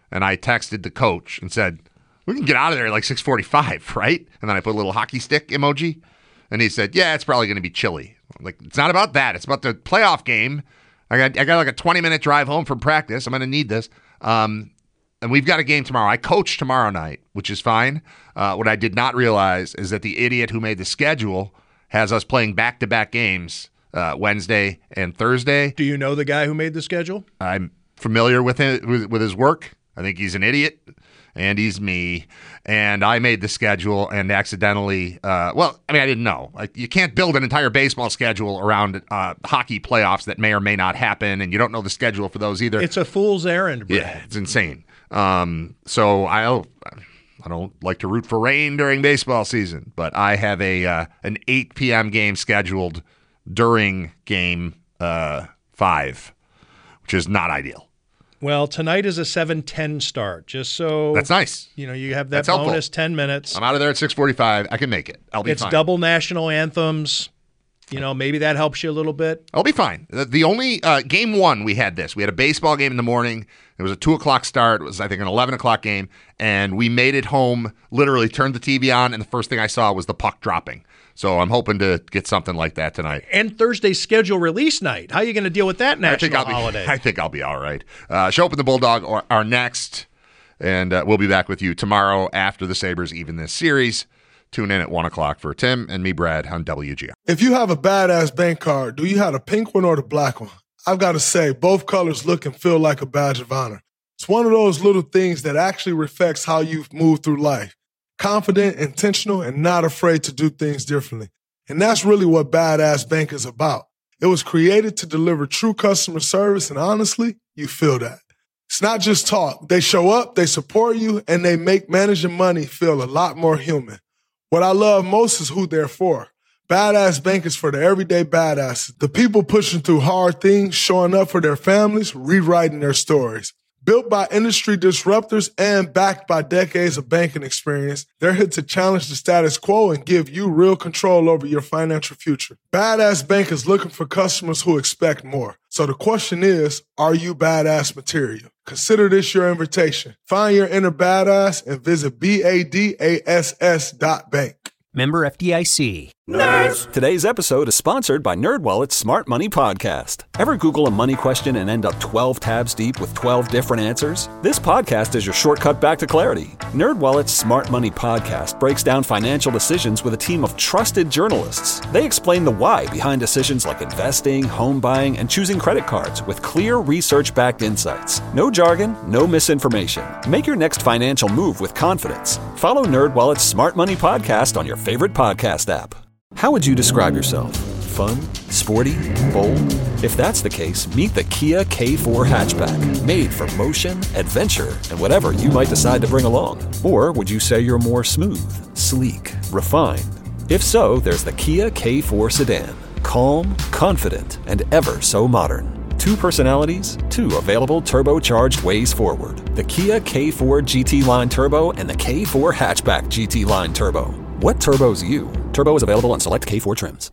and I texted the coach and said, we can get out of there at like six forty-five, right? And then I put a little hockey stick emoji, and he said, yeah, it's probably going to be chilly. I'm like, it's not about that. It's about the playoff game. I got I got like a twenty-minute drive home from practice. I'm going to need this. Um, and we've got a game tomorrow. I coach tomorrow night, which is fine. Uh, what I did not realize is that the idiot who made the schedule has us playing back-to-back games uh, Wednesday and Thursday. Do you know the guy who made the schedule? I'm familiar with it, with, with his work. I think he's an idiot, and he's me. And I made the schedule and accidentally, uh, well, I mean, I didn't know. Like, you can't build an entire baseball schedule around uh, hockey playoffs that may or may not happen, and you don't know the schedule for those either. It's a fool's errand, Brad. Yeah, it's insane. Um, so I'll, I don't like to root for rain during baseball season, but I have a uh, an eight p.m. game scheduled during game uh, five, which is not ideal. Well, tonight is a seven ten start, just so that's nice. You know, you have that That's bonus helpful. ten minutes. I'm out of there at six forty-five. I can make it. I'll be it's fine. double national anthems. You know, maybe that helps you a little bit. I'll be fine. The, the only uh, game one, we had this. We had a baseball game in the morning. It was a two o'clock start. It was, I think, an eleven o'clock game. And we made it home, literally turned the T V on, and the first thing I saw was the puck dropping. So I'm hoping to get something like that tonight. And Thursday's schedule release night. How are you going to deal with that national I think I'll holiday? Be, I think I'll be all right. Uh, Show Up in the Bulldog are, are next. And uh, we'll be back with you tomorrow after the Sabres even this series. Tune in at one o'clock for Tim and me, Brad, on W G R. If you have a badass bank card, do you have the pink one or the black one? I've got to say, both colors look and feel like a badge of honor. It's one of those little things that actually reflects how you've moved through life. Confident, intentional, and not afraid to do things differently. And that's really what Badass Bank is about. It was created to deliver true customer service, and honestly, you feel that. It's not just talk. They show up, they support you, and they make managing money feel a lot more human. What I love most is who they're for. Badass Bank is for the everyday badasses, the people pushing through hard things, showing up for their families, rewriting their stories. Built by industry disruptors and backed by decades of banking experience, they're here to challenge the status quo and give you real control over your financial future. Badass Bank is looking for customers who expect more. So the question is, are you badass material? Consider this your invitation. Find your inner badass and visit B A D A S S dot bank. Member F D I C. Nerds! Today's episode is sponsored by NerdWallet's Smart Money Podcast. Ever Google a money question and end up twelve tabs deep with twelve different answers? This podcast is your shortcut back to clarity. NerdWallet's Smart Money Podcast breaks down financial decisions with a team of trusted journalists. They explain the why behind decisions like investing, home buying, and choosing credit cards with clear research-backed insights. No jargon, no misinformation. Make your next financial move with confidence. Follow NerdWallet's Smart Money Podcast on your favorite podcast app. How would you describe yourself? Fun? Sporty? Bold? If that's the case, meet the Kia K four hatchback. Made for motion, adventure, and whatever you might decide to bring along. Or would you say you're more smooth, sleek, refined? If so, there's the Kia K four sedan. Calm, confident, and ever so modern. Two personalities, two available turbocharged ways forward. The Kia K four G T Line Turbo and the K four Hatchback G T Line Turbo. What turbo's you? Turbo is available on select K four trims.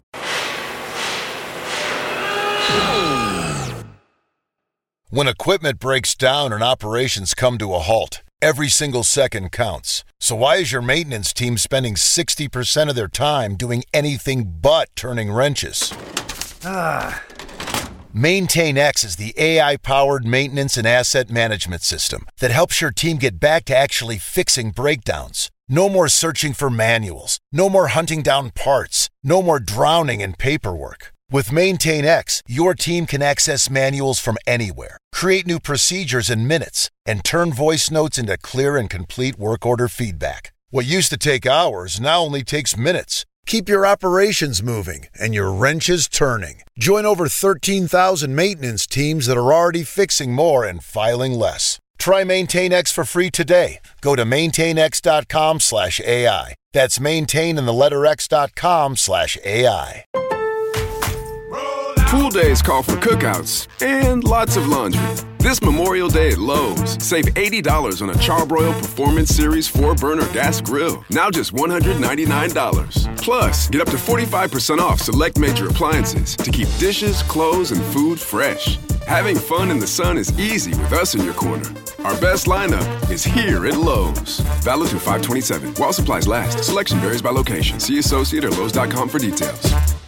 When equipment breaks down and operations come to a halt, every single second counts. So why is your maintenance team spending sixty percent of their time doing anything but turning wrenches? Ah. MaintainX is the A I-powered maintenance and asset management system that helps your team get back to actually fixing breakdowns. No more searching for manuals. No more hunting down parts. No more drowning in paperwork. With MaintainX, your team can access manuals from anywhere, create new procedures in minutes, and turn voice notes into clear and complete work order feedback. What used to take hours now only takes minutes. Keep your operations moving and your wrenches turning. Join over thirteen thousand maintenance teams that are already fixing more and filing less. Try MaintainX for free today. Go to maintainx.com slash AI. That's maintain in the letter x.com slash AI. Pool days call for cookouts and lots of laundry. This Memorial Day at Lowe's, save eighty dollars on a Charbroil Performance Series four burner gas grill. Now just one hundred ninety-nine dollars. Plus, get up to forty-five percent off select major appliances to keep dishes, clothes, and food fresh. Having fun in the sun is easy with us in your corner. Our best lineup is here at Lowe's. Valid through five twenty-seven. While supplies last. Selection varies by location. See associate or Lowe's dot com for details.